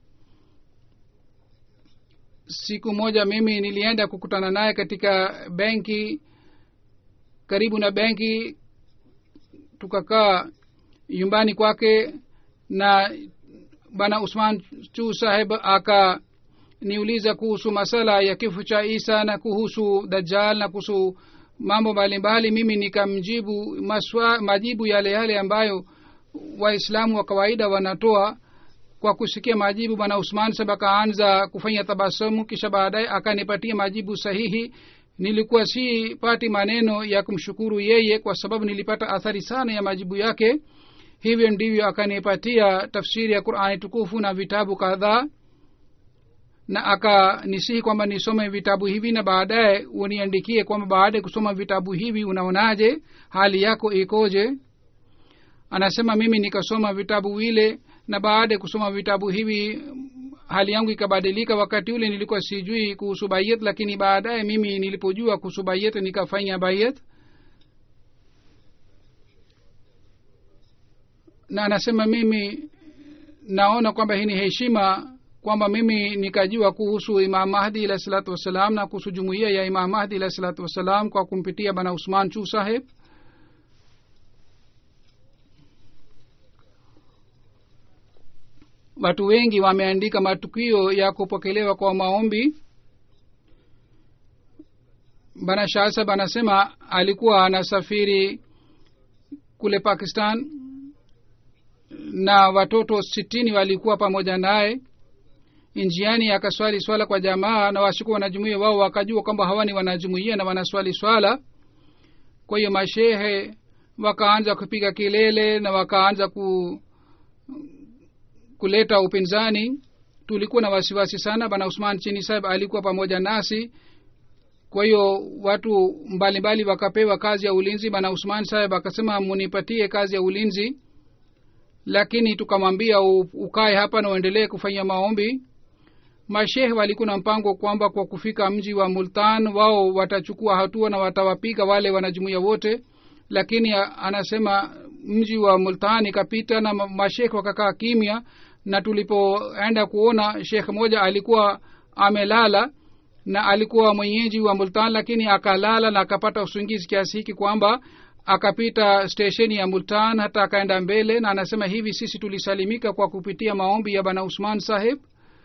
Siku moja mimi nilienda kukutana naye katika benki, karibu na benki. Tukakaa nyumbani kwake, na bana Usman Chu Sahib akaniuliza kuhusu masala ya kifo cha Isa na kuhusu Dajjal na kuhusu mambo mbalimbali. Mimi nikamjibu majibu yale ambayo Waislamu wa kawaida wanatoa. Kwa kusikia majibu, bana Usman Sahib akaanza kufanya tabasamu, kisha baadaye akanipatia majibu sahihi. Nilikuwa sipati maneno ya kumshukuru yeye kwa sababu nilipata athari sana ya majibu yake. Hivyo ndivyo akanipatia tafsiri ya Qur'ani tukufu na vitabu kadhaa, na akanisihi kwamba nisome vitabu hivi na baadaye uniandikie kwamba baada ya kusoma vitabu hivi unaonaje, hali yako ikoje. Anasema mimi nikasoma vitabu vile, na baada ya kusoma vitabu hivi hali yangu ikabadilika. Wakati ule nilikuwa sijui kuhusu bayat, lakini baadaye mimi nilipojua kuhusu bayat nikafanya bayat. Na anasema, mimi naona kwamba hii ni heshima kwamba mimi nikajua kuhusu Imam Mahdi alayhi salatu wasalam na kuhusu jumuiya ya Imam Mahdi alayhi salatu wasalam kwa kumpitia bana Usman Chu Sahib. Watu wengi wameandika matukio ya kupokelewa kwa maombi. Bana Shah Sahib anasema alikuwa anasafiri kule Pakistan na watoto 60 walikuwa pamoja naye. Njiani akaswali swala kwa jamaa, na wasikuwa wanajumuia wao wakajua kwamba hawa ni wanajumuia na wanaswali swala. Kwa hiyo mashehe wakaanza kupiga kelele na wakaanza kuleta upinzani. Tulikuwa na wasiwasi sana. Bana Usman Chini Sahib alikuwa pamoja nasi, kwa hiyo watu mbalimbali wakapewa kazi ya ulinzi. Bana Usman Sahib akasema, munipatie kazi ya ulinzi, lakini tukamwambia ukae hapa na uendelee kufanya maombi. Mashehe walikuwa na mpango kwamba kwa kufika mji wa Multan wao watachukua hatua na watawapiga wale wanajumuia wote, lakini anasema mji wa Multan ikapita na mashehe wakakaa kimya. Na tulipoenda kuona, sheikh moja alikuwa amelala na alikuwa mwenyeji wa Multan, lakini akalala na akapata usingizi kiasi hiki kwamba akapita stesheni ya Multan hata akaenda mbele. Na anasema hivi sisi tulisalimika kwa kupitia maombi ya bana Usman Sahib.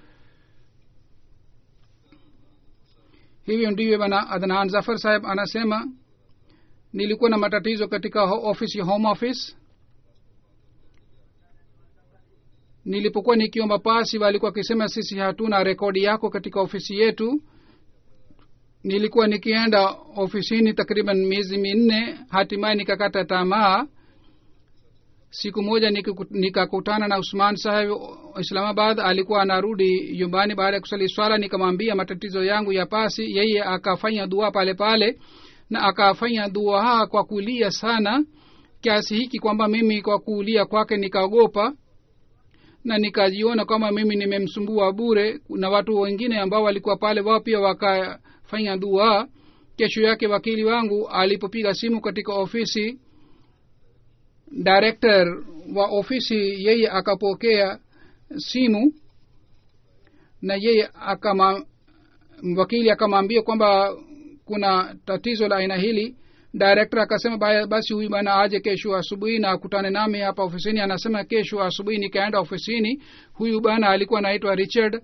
Hivyo ndivyo bana Adnan Zafar Sahib anasema, nilikuwa na matatizo katika office ya home office, nilipokuwa nikiomba pasi walikuwa wakisema sisi hatuna rekodi yako katika ofisi yetu. Nilikuwa nikienda ofisini takriban miezi 4, hatimaye nikakata tamaa. Siku moja nikakutana na Usman Saheb Islamabad. Alikuwa anarudi nyumbani baada ya kusali swala. Nikamwambia matatizo yangu ya pasi. Yeye akafanya dua pale pale, na akafanya dua kwa kulia sana kiasi hiki kwamba mimi kwa kulia kwake nikaogopa, na nikajiona kama mimi nimemsumbua bure. Na watu wengine ambao walikuwa pale wao pia wakafanya dua. Kesho yake wakili wangu alipopiga simu katika ofisi, director wa ofisi yeye akapokea simu, na yeye wakili akamwambia kwamba kuna tatizo la aina hili. Director akasema basi huyu bwana aje kesho asubuhi na akutane nami hapa ofisini. Anasema kesho asubuhi nikaenda ofisini. Huyu bwana alikuwa anaitwa Richard.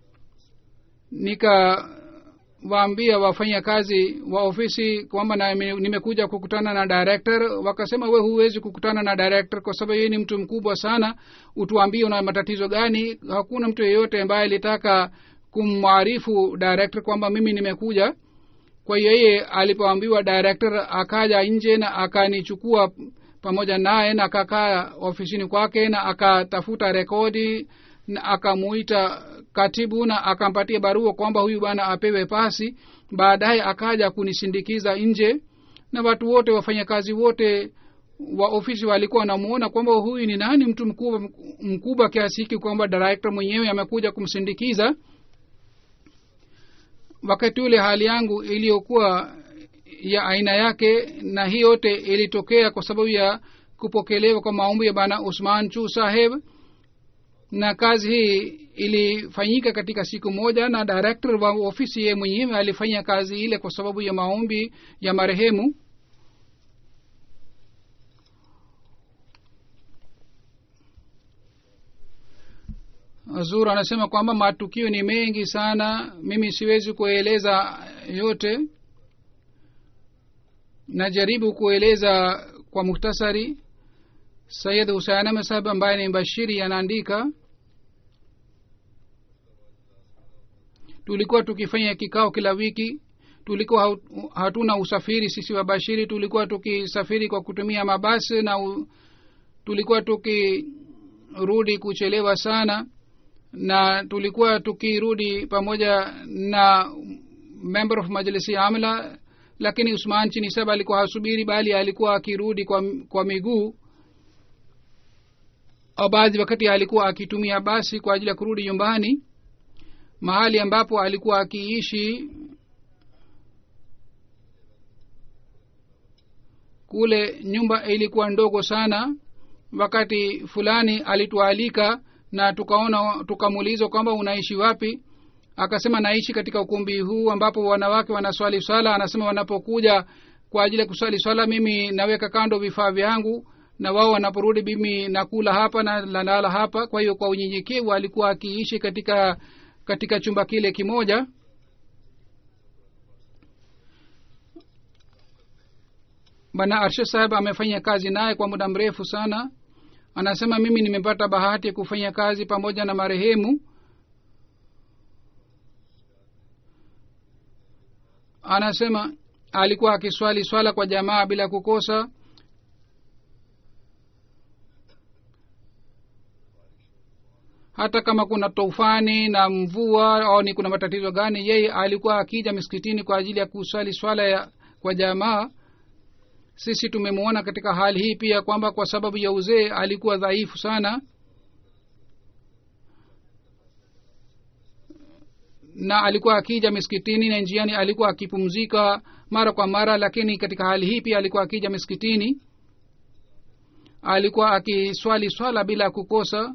Nikawaambia wafanya kazi wa ofisi kwamba nimekuja kukutana na director. Wakasema we huwezi kukutana na director kwa sababu yeye ni mtu mkubwa sana, utuambie una matatizo gani. Hakuna mtu yeyote ambaye alitaka kumwarifu director kwamba mimi nimekuja. Kwa hiyo yeye alipoambiwa director akaja nje na akanichukua pamoja naye na akakaa ofisini kwake na akatafuta rekodi na akamuita katibu na akampatia barua kwamba huyu bwana apewe pasi. Baadaye akaja kunisindikiza nje, na watu wote wafanyakazi wote wa ofisi walikuwa wanamuona kwamba huyu ni nani, mtu mkubwa kiasi hiki kwamba director mwenyewe amekuja kumsindikiza. Wakati ule hali yangu iliyokuwa ya aina yake, na hii yote ilitokea kwa sababu ya kupokelewa kwa maombi ya bwana Usman Chu Saheb. Na kazi hii ilifanyika katika siku moja, na director wa ofisi yeye mwenyewe alifanya kazi ile kwa sababu ya maombi ya marehemu. Azur anasema kwamba matukio ni mengi sana, mimi siwezi kueleza yote, najaribu kueleza kwa muhtasari. Sayyid Hussain Ahmed Saheb ambaye ni mbashiri anaandika, tulikuwa tukifanya kikao kila wiki. Tulikuwa hatuna usafiri sisi wabashiri, tulikuwa tukisafiri kwa kutumia mabasi, na tulikuwa tukirudi kuchelewa sana, na tulikuwa tukirudi pamoja na member of majlisi amila. Lakini Usman Chini Saheb alikuwa hasubiri, bali alikuwa akirudi kwa miguu, au baadhi wakati alikuwa akitumia basi kwa ajili ya kurudi nyumbani. Mahali ambapo alikuwa akiishi kule, nyumba ilikuwa ndogo sana. Wakati fulani alitualika na tukamuuliza kwamba unaishi wapi. Akasema naishi katika ukumbi huu ambapo wanawake wanaswali swala. Anasema wanapokuja kwa ajili ya kuswali swala, mimi naweka kando vifaa vyangu, na wao wanaporudi mimi nakula hapa na nalala hapa. Kwa hiyo kwa unyenyekevu alikuwa akiishi katika chumba kile kimoja. Bwana Arshad Saheb amefanya kazi naye kwa muda mrefu sana. Anasema mimi nimepata bahati ya kufanya kazi pamoja na marehemu. Anasema alikuwa akiswali swala kwa jamaa bila kukosa. Hata kama kuna tufani na mvua au ni kuna matatizo gani, yeye alikuwa akija misikitini kwa ajili ya kuswali swala kwa jamaa. Sisi tumemuona katika hali hii pia kwamba kwa sababu ya uzee alikuwa dhaifu sana, na alikuwa akija misikitini na njiani alikuwa akipumzika mara kwa mara. Lakini katika hali hii pia alikuwa akija misikitini, alikuwa akiswali swala bila kukosa.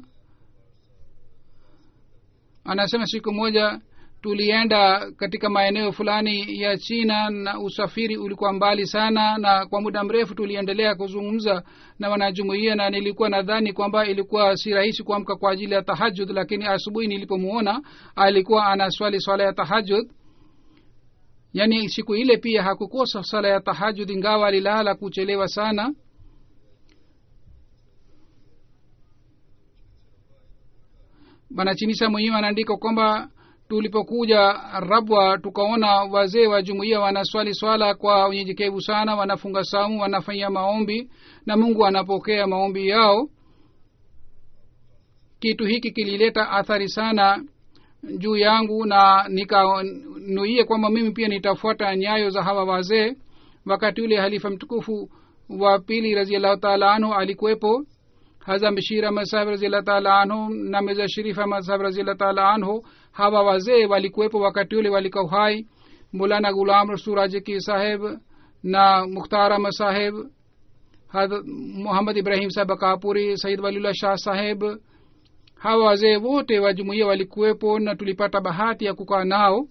Anasema siku moja tulienda katika maeneo fulani ya China, na usafiri ulikuwa mbali sana, na kwa muda mrefu tuliendelea kuzungumza na wanajumuiya, na nilikuwa nadhani kwamba ilikuwa si rahisi kuamka kwa ajili ya tahajjud. Lakini asubuhi nilipomuona alikuwa anaswali swala ya tahajjud. Yani siku ile pia hakukosa swala ya tahajjud, ingawa alilala kuchelewa sana. bana chinisa mwenyewe anaandika kwamba tulipokuja Rabwa tukaona wazee wa jumuiya wanaswali swala kwa unyenyekevu sana, wanafunga saumu, wanafanya maombi na Mungu anapokea maombi yao. Kitu hiki kilileta athari sana juu yangu na nikanuia kwamba mimi pia nitafuata nyayo za hawa wazee. Wakati ule halifa mtukufu wa pili radhiyallahu ta'ala anhu alikuwepo, Hazrat Bashir Ahmad Sahib radhiyallahu ta'ala anhu na Mirza Sharif Ahmad Sahib radhiyallahu ta'ala anhu. Hawa wazee walikuwepo wakati ule, walikuwa hai. Mulana Ghulam Rasul Rajki Sahib na Mukhtar Ahmad Sahib, Hazrat Muhammad Ibrahim Sahib Kapuri, Sayyid Waliullah Shah Sahib, hawa wazee wote wa jumuiya walikuwepo na tulipata bahati ya kukaa nao.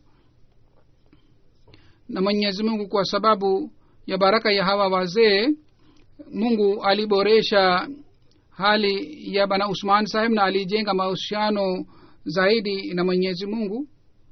Na Mwenyezi Mungu kwa sababu ya baraka ya hawa wazee, Mungu aliboresha hali ya bana Usman Sahib na alijenga mahusiano zaidi na Mwenyezi Mungu.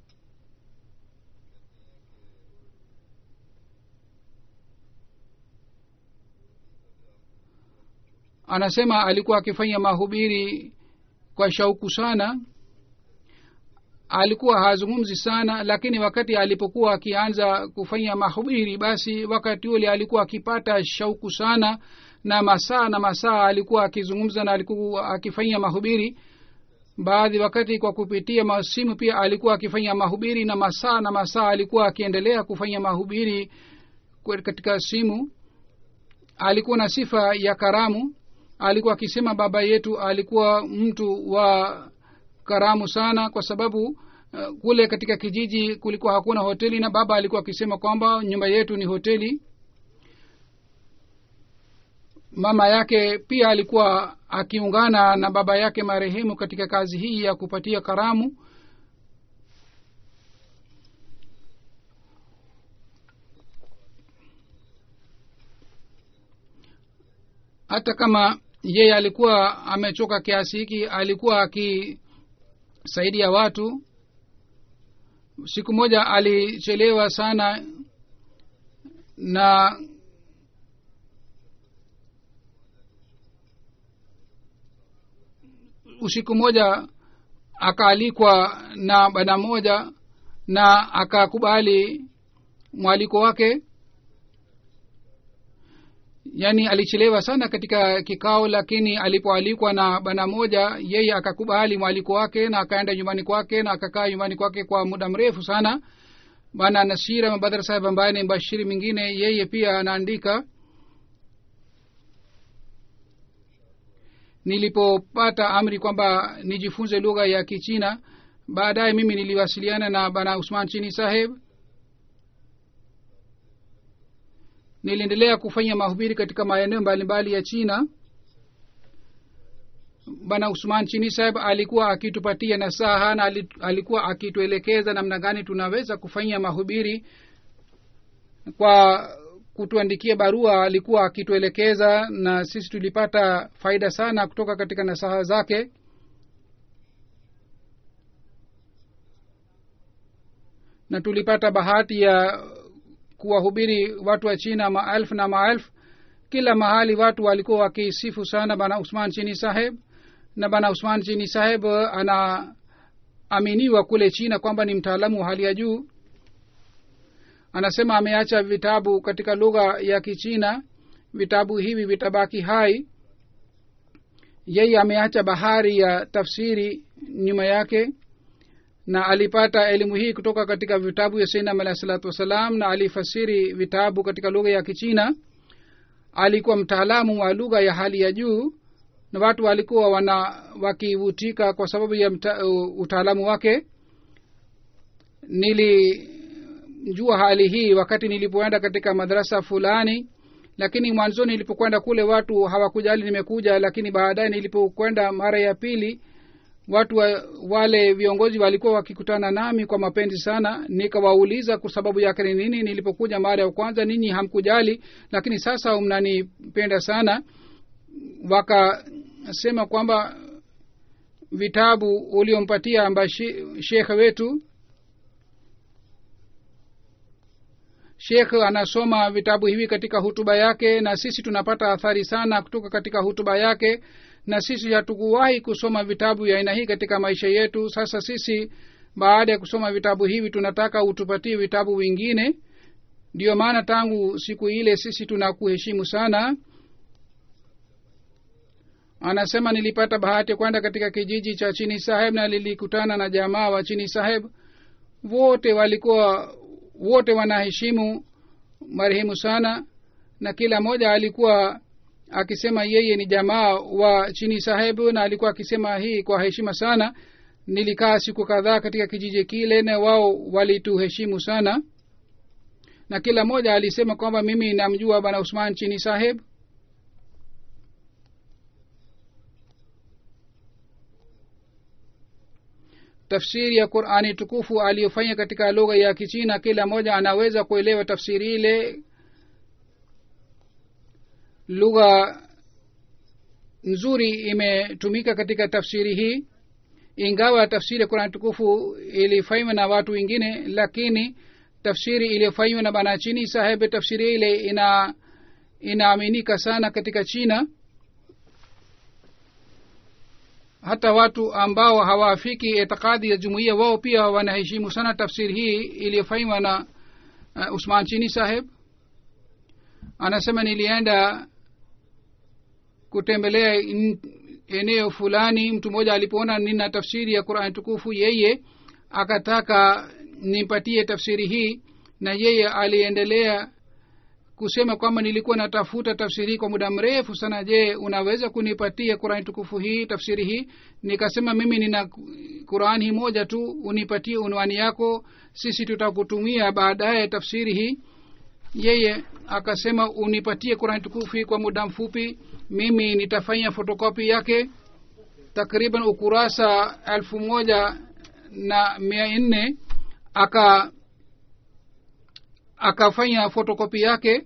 Anasema alikuwa akifanya mahubiri kwa shauku sana, alikuwa hazungumzi sana, lakini wakati alipokuwa akianza kufanya mahubiri, basi wakati ule alikuwa akipata shauku sana, na masaa alikuwa akizungumza na alikuwa akifanya mahubiri. Baadhi wakati kwa kupitia masimu pia alikuwa akifanya mahubiri, na masaa alikuwa akiendelea kufanya mahubiri katika simu. Alikuwa na sifa ya karamu. Alikuwa akisema baba yetu alikuwa mtu wa karamu sana, kwa sababu kule katika kijiji kulikuwa hakuna hoteli, na baba alikuwa akisema kwamba nyumba yetu ni hoteli. Mama yake pia alikuwa akiungana na baba yake marehemu katika kazi hii ya kupatia karamu. Hata kama yeye alikuwa amechoka kiasi hiki, alikuwa akisaidia watu. Siku moja alichelewa sana, na usiku moja akaalikwa na bwana moja na akakubali mwaliko wake. Yani alichelewa sana katika kikao, lakini alipoalikwa na bwana moja, yeye akakubali mwaliko wake na akaenda nyumbani kwake na akakaa nyumbani kwake kwa muda mrefu sana. Bwana Nasir Mabadar Sahib ambaye ni mbashiri mwingine, yeye pia anaandika, nilipopata amri kwamba nijifunze lugha ya Kichina, baadaye mimi niliwasiliana na bwana Usman Chini Sahib. Niliendelea kufanya mahubiri katika maeneo mbalimbali ya China. Bwana Usman Chini Sahib alikuwa akitupatia nasaha na alikuwa akituelekeza namna gani tunaweza kufanya mahubiri. Kwa kutuandikia barua alikuwa akituelekeza, na sisi tulipata faida sana kutoka katika nasaha zake. Na tulipata bahati ya kuwahubiri watu wa China maelfu na maelfu. Kila mahali watu walikuwa wakisifu sana bwana Usman Chini Sahib, na bwana Usman Chini Sahib anaaminiwa kule China kwamba ni mtaalamu wa hali ya juu. Anasema ameacha vitabu katika lugha ya Kichina, vitabu hivi vitabaki hai. Yeye ameacha bahari ya tafsiri nyuma yake, na alipata elimu hii kutoka katika vitabu ya Sayyidina Alayhi Salatu Wasalam, na alifasiri vitabu katika lugha ya Kichina. Alikuwa mtaalamu wa lugha ya hali ya juu, na watu walikuwa wakivutika kwa sababu ya utaalamu wake. Nilijua hali hii wakati nilipoenda katika madrasa fulani, lakini mwanzoni nilipokwenda kule watu hawakujali nimekuja, lakini baadaye nilipokwenda mara ya pili, watu wale viongozi walikuwa wakikutana nami kwa mapenzi sana. Nikawauliza kwa sababu yake ni nini. Nilipokuja mara ya kwanza ninyi hamkujali, lakini sasa mnanipenda sana. Wakasema kwamba vitabu uliompatia Sheikh wetu, Sheikh anasoma vitabu hivi katika hutuba yake, na sisi tunapata athari sana kutoka katika hutuba yake, na sisi hatukuwahi kusoma vitabu ya aina hii katika maisha yetu. Sasa sisi baada ya kusoma vitabu hivi tunataka utupatie vitabu vingine. Ndiyo maana tangu siku ile sisi tunakuheshimu sana. Anasema nilipata bahati kwenda katika kijiji cha Chini Saheb na nilikutana na jamaa wa Chini Saheb. Wote wanaheshimu marehemu sana, na kila mmoja alikuwa akisema yeye ni jamaa wa Chini Saheb, na alikuwa akisema hii kwa heshima sana. Nilikaa siku kadhaa katika kijiji kile na wao walituheshimu sana, na kila mmoja alisema kwamba mimi namjua bwana Usman Chini Saheb. Tafsiri ya Qur'ani tukufu aliyofanya katika lugha ya Kichina, kila mmoja anaweza kuelewa tafsiri ile. Lugha nzuri imetumika katika tafsiri hii. Ingawa tafsiri ya Qur'ani tukufu ilifanywa na watu wengine, lakini tafsiri iliyofanywa na bwana Chini Saheb, tafsiri ile inaaminika sana katika China. Hata watu ambao hawafiki itikadi ya jumuiya wao pia wanaheshimu sana tafsiri hii iliyofanywa na Usman Chini Saheb. Anasema nilienda kutembelea eneo fulani. Mtu mmoja alipoona nina tafsiri ya Qur'an tukufu, yeye akataka nimpatie tafsiri hii, na yeye aliendelea kusema kwamba nilikuwa natafuta tafsiri kwa muda mrefu sana. Je, unaweza kunipatia Qur'an tukufu hii, tafsiri hii? Nikasema mimi nina Qur'an hii moja tu, unipatie unwani yako, sisi tutakutumia baadaye tafsiri hii. Yeye akasema unipatie Qur'an tukufu hii kwa muda mfupi, mimi nitafanya photocopy yake takriban ukurasa 1400. Akafanya photocopy yake,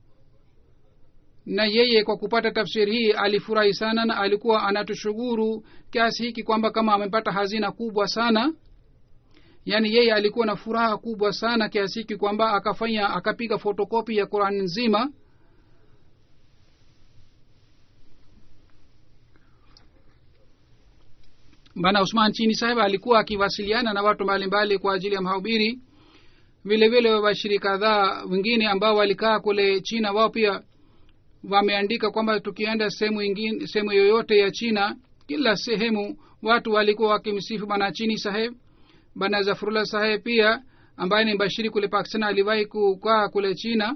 na yeye kwa kupata tafsiri hii alifurahi sana, na alikuwa anatushukuru kiasi hiki kwamba kama amepata hazina kubwa sana. Yani yeye alikuwa na furaha kubwa sana kiasi hiki kwamba akapiga photocopy ya Qur'an nzima. Bwana Usman Chini Saheb alikuwa akiwasiliana na watu mbalimbali kwa ajili ya mahubiri. Vile vile washirika kadhaa wengine ambao walikaa kule China, wao pia wameandika kwamba tukienda sehemu yoyote ya China, kila sehemu watu walikuwa wakimsifu bwana Chini Saheb. Bwana Zafrullah Saheb pia ambaye ni mbashiri kule Pakistan aliwahi kukaa kule China.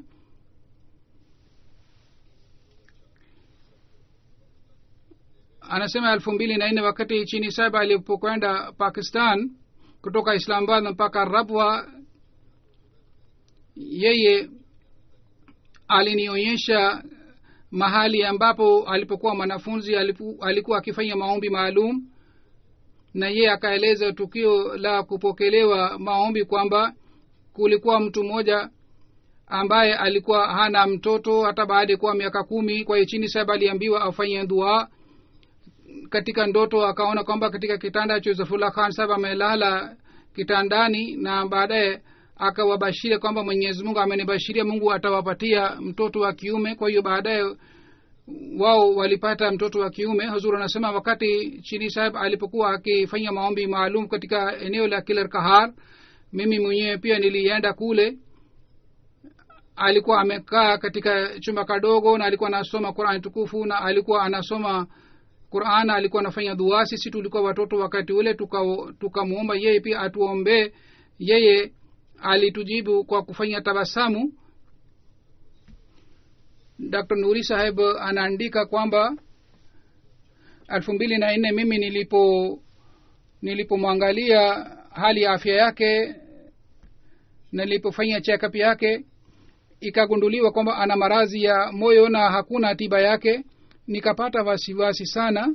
Anasema 2004 wakati Chini Saheb alipokwenda Pakistan kutoka Islamabad mpaka Rabwa, yeye alinionyesha mahali ambapo alipokuwa mwanafunzi alikuwa akifanya maombi maalum, na yeye akaeleza tukio la kupokelewa maombi kwamba kulikuwa mtu mmoja ambaye alikuwa hana mtoto hata baada ya kuwa miaka 10. Kwa hiyo Chini Saheb aliambiwa afanye dua. Katika ndoto akaona kwamba katika kitanda cha Zafrullah Khan Saheb amelala kitandani, na baadaye akawabashiria kwamba Mwenyezi Mungu amenibashiria Mungu atawapatia mtoto wa kiume. Kwa hiyo baadaye wao walipata mtoto wa kiume. Huzur anasema wakati Chini Saheb alipokuwa akifanya maombi maalum katika eneo la Kilar Kahar, mimi mwenyewe pia nilienda kule. Alikuwa amekaa katika chumba kadogo na alikuwa anasoma Qur'an tukufu, na alikuwa anasoma Qur'an, alikuwa anafanya dua. Sisi tulikuwa watoto wakati ule, tukamuomba yeye pia atuombe. Yeye alitujibu kwa kufanya tabasamu. Dr. Nuri Saheb anaandika kwamba 2004 mimi nilipomwangalia hali ya afya yake, nilipofanya check up yake, ikagunduliwa kwamba ana maradhi ya moyo na hakuna tiba yake. Nikapata wasiwasi sana,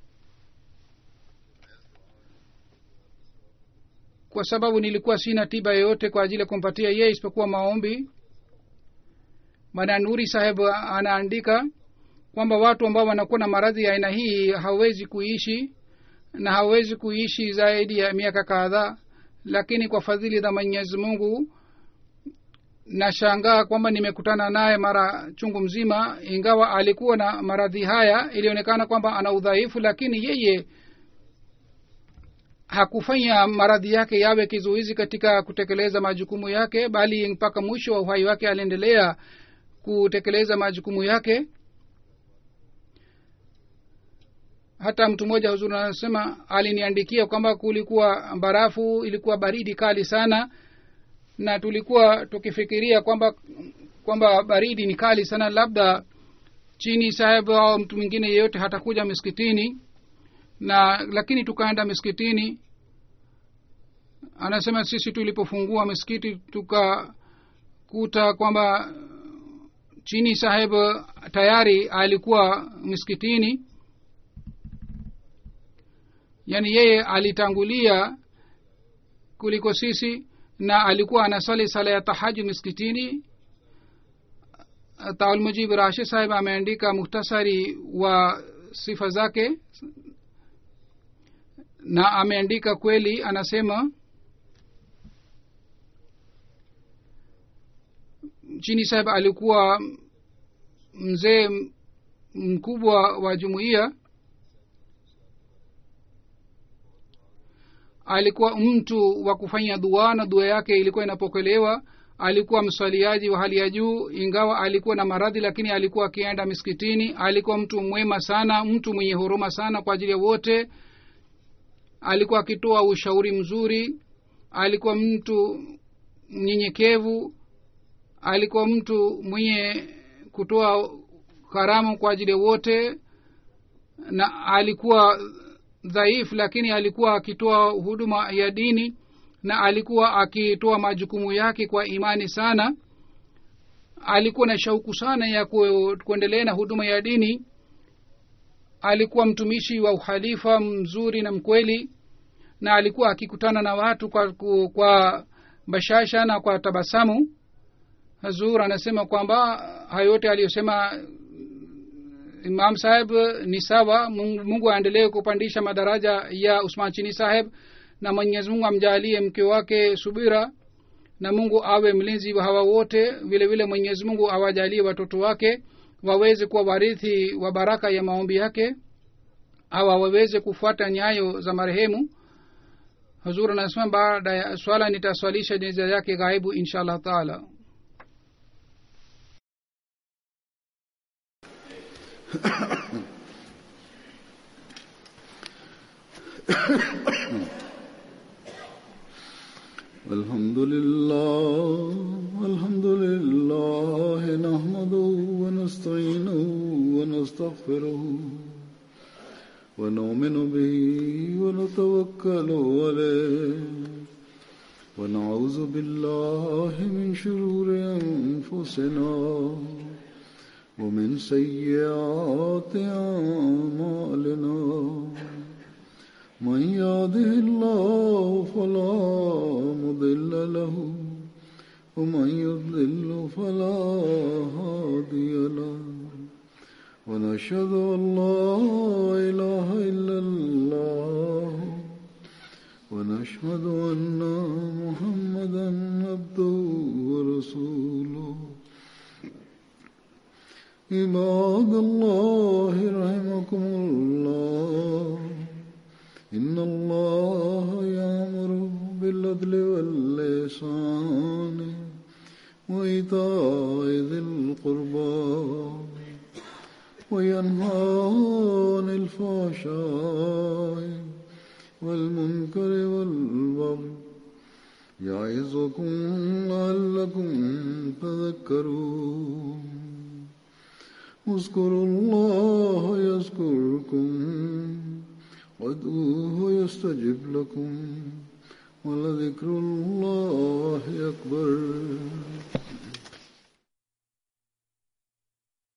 kwa sababu nilikuwa sina tiba yoyote kwa ajili ya kumpatia yeye isipokuwa maombi. Bwana Nuri Saheb anaandika kwamba watu ambao wanakuwa na maradhi ya aina hii hawezi kuishi, na hawezi kuishi zaidi ya miaka kadhaa, lakini kwa fadhili za Mwenyezi Mungu nashangaa kwamba nimekutana naye mara chungu mzima. Ingawa alikuwa na maradhi haya, ilionekana kwamba ana udhaifu, lakini yeye hakufanya maradhi yake yawe kizuizi katika kutekeleza majukumu yake, bali mpaka mwisho wa uhai wake aliendelea kutekeleza majukumu yake. Hata mtu mmoja huzuri anasema aliniandikia kwamba kulikuwa barafu, ilikuwa baridi kali sana, na tulikuwa tukifikiria kwamba baridi ni kali sana, labda chini sahibu au mtu mwingine yeyote hatakuja miskitini, lakini tukaenda miskitini. Anasema sisi tulipofungua miskiti tukakuta kwamba chini sahibu tayari alikuwa miskitini, yani yeye alitangulia kuliko sisi, na alikuwa anasali sala ya tahajjud miskitini. Taul Mujib Rashid sahib ameandika muhtasari wa sifa zake, na ameandika kweli. Anasema chini sahib alikuwa mzee mkubwa wa jumuiya, alikuwa mtu wa kufanya dua na dua yake ilikuwa inapokelewa. Alikuwa mswaliaji wa hali ya juu, ingawa alikuwa na maradhi, lakini alikuwa akienda miskitini. Alikuwa mtu mwema sana, mtu mwenye huruma sana kwa ajili ya wote. Alikuwa akitoa ushauri mzuri, alikuwa mtu mnyenyekevu, alikuwa mtu mwenye kutoa karamu kwa ajili ya wote, na alikuwa dhaifu, lakini alikuwa akitoa huduma ya dini, na alikuwa akitoa majukumu yake kwa imani sana. Alikuwa na shauku sana ya kuendelea na huduma ya dini. Alikuwa mtumishi wa uhalifa mzuri na mkweli, na alikuwa akikutana na watu kwa bashasha na kwa tabasamu. Hazur anasema kwamba hayo yote aliyosema Imam Sahib ni sawa. Mungu aendelee kupandisha madaraja ya Usman Chini Sahib, na Mwenyezi Mungu amjalie mke wake subira, na Mungu awe mlinzi wa hawa wote. Vile vile Mwenyezi Mungu awajalie watoto wake waweze kuwa warithi wa baraka ya maombi yake, au waweze kufuata nyayo za marehemu. Hazur anasema baada ya swala nitaswalisha jeneza yake ghaibu inshallah taala. Alhamdulillah nahmaduhu wa nasta'inuhu wa nastaghfiruhu wa nu'minu bihi wa natawakkalu alayhi wa na'udhu billahi min shururi anfusina ومن سيئات أعمالنا من يهده الله فلا مضل له ومن يضلل فلا هادي له ونشهد أن لا إله إلا الله ونشهد أن محمدا عبده ورسوله عباد الله رحمكم الله إن الله يأمر بالعدل والإحسان وإيتاء ذي القربى وينهى عن الفحشاء والمنكر والبغي يعظكم لعلكم تذكرون اذكروا الله يذكركم وادعوه يستجب لكم ولذكر الله أكبر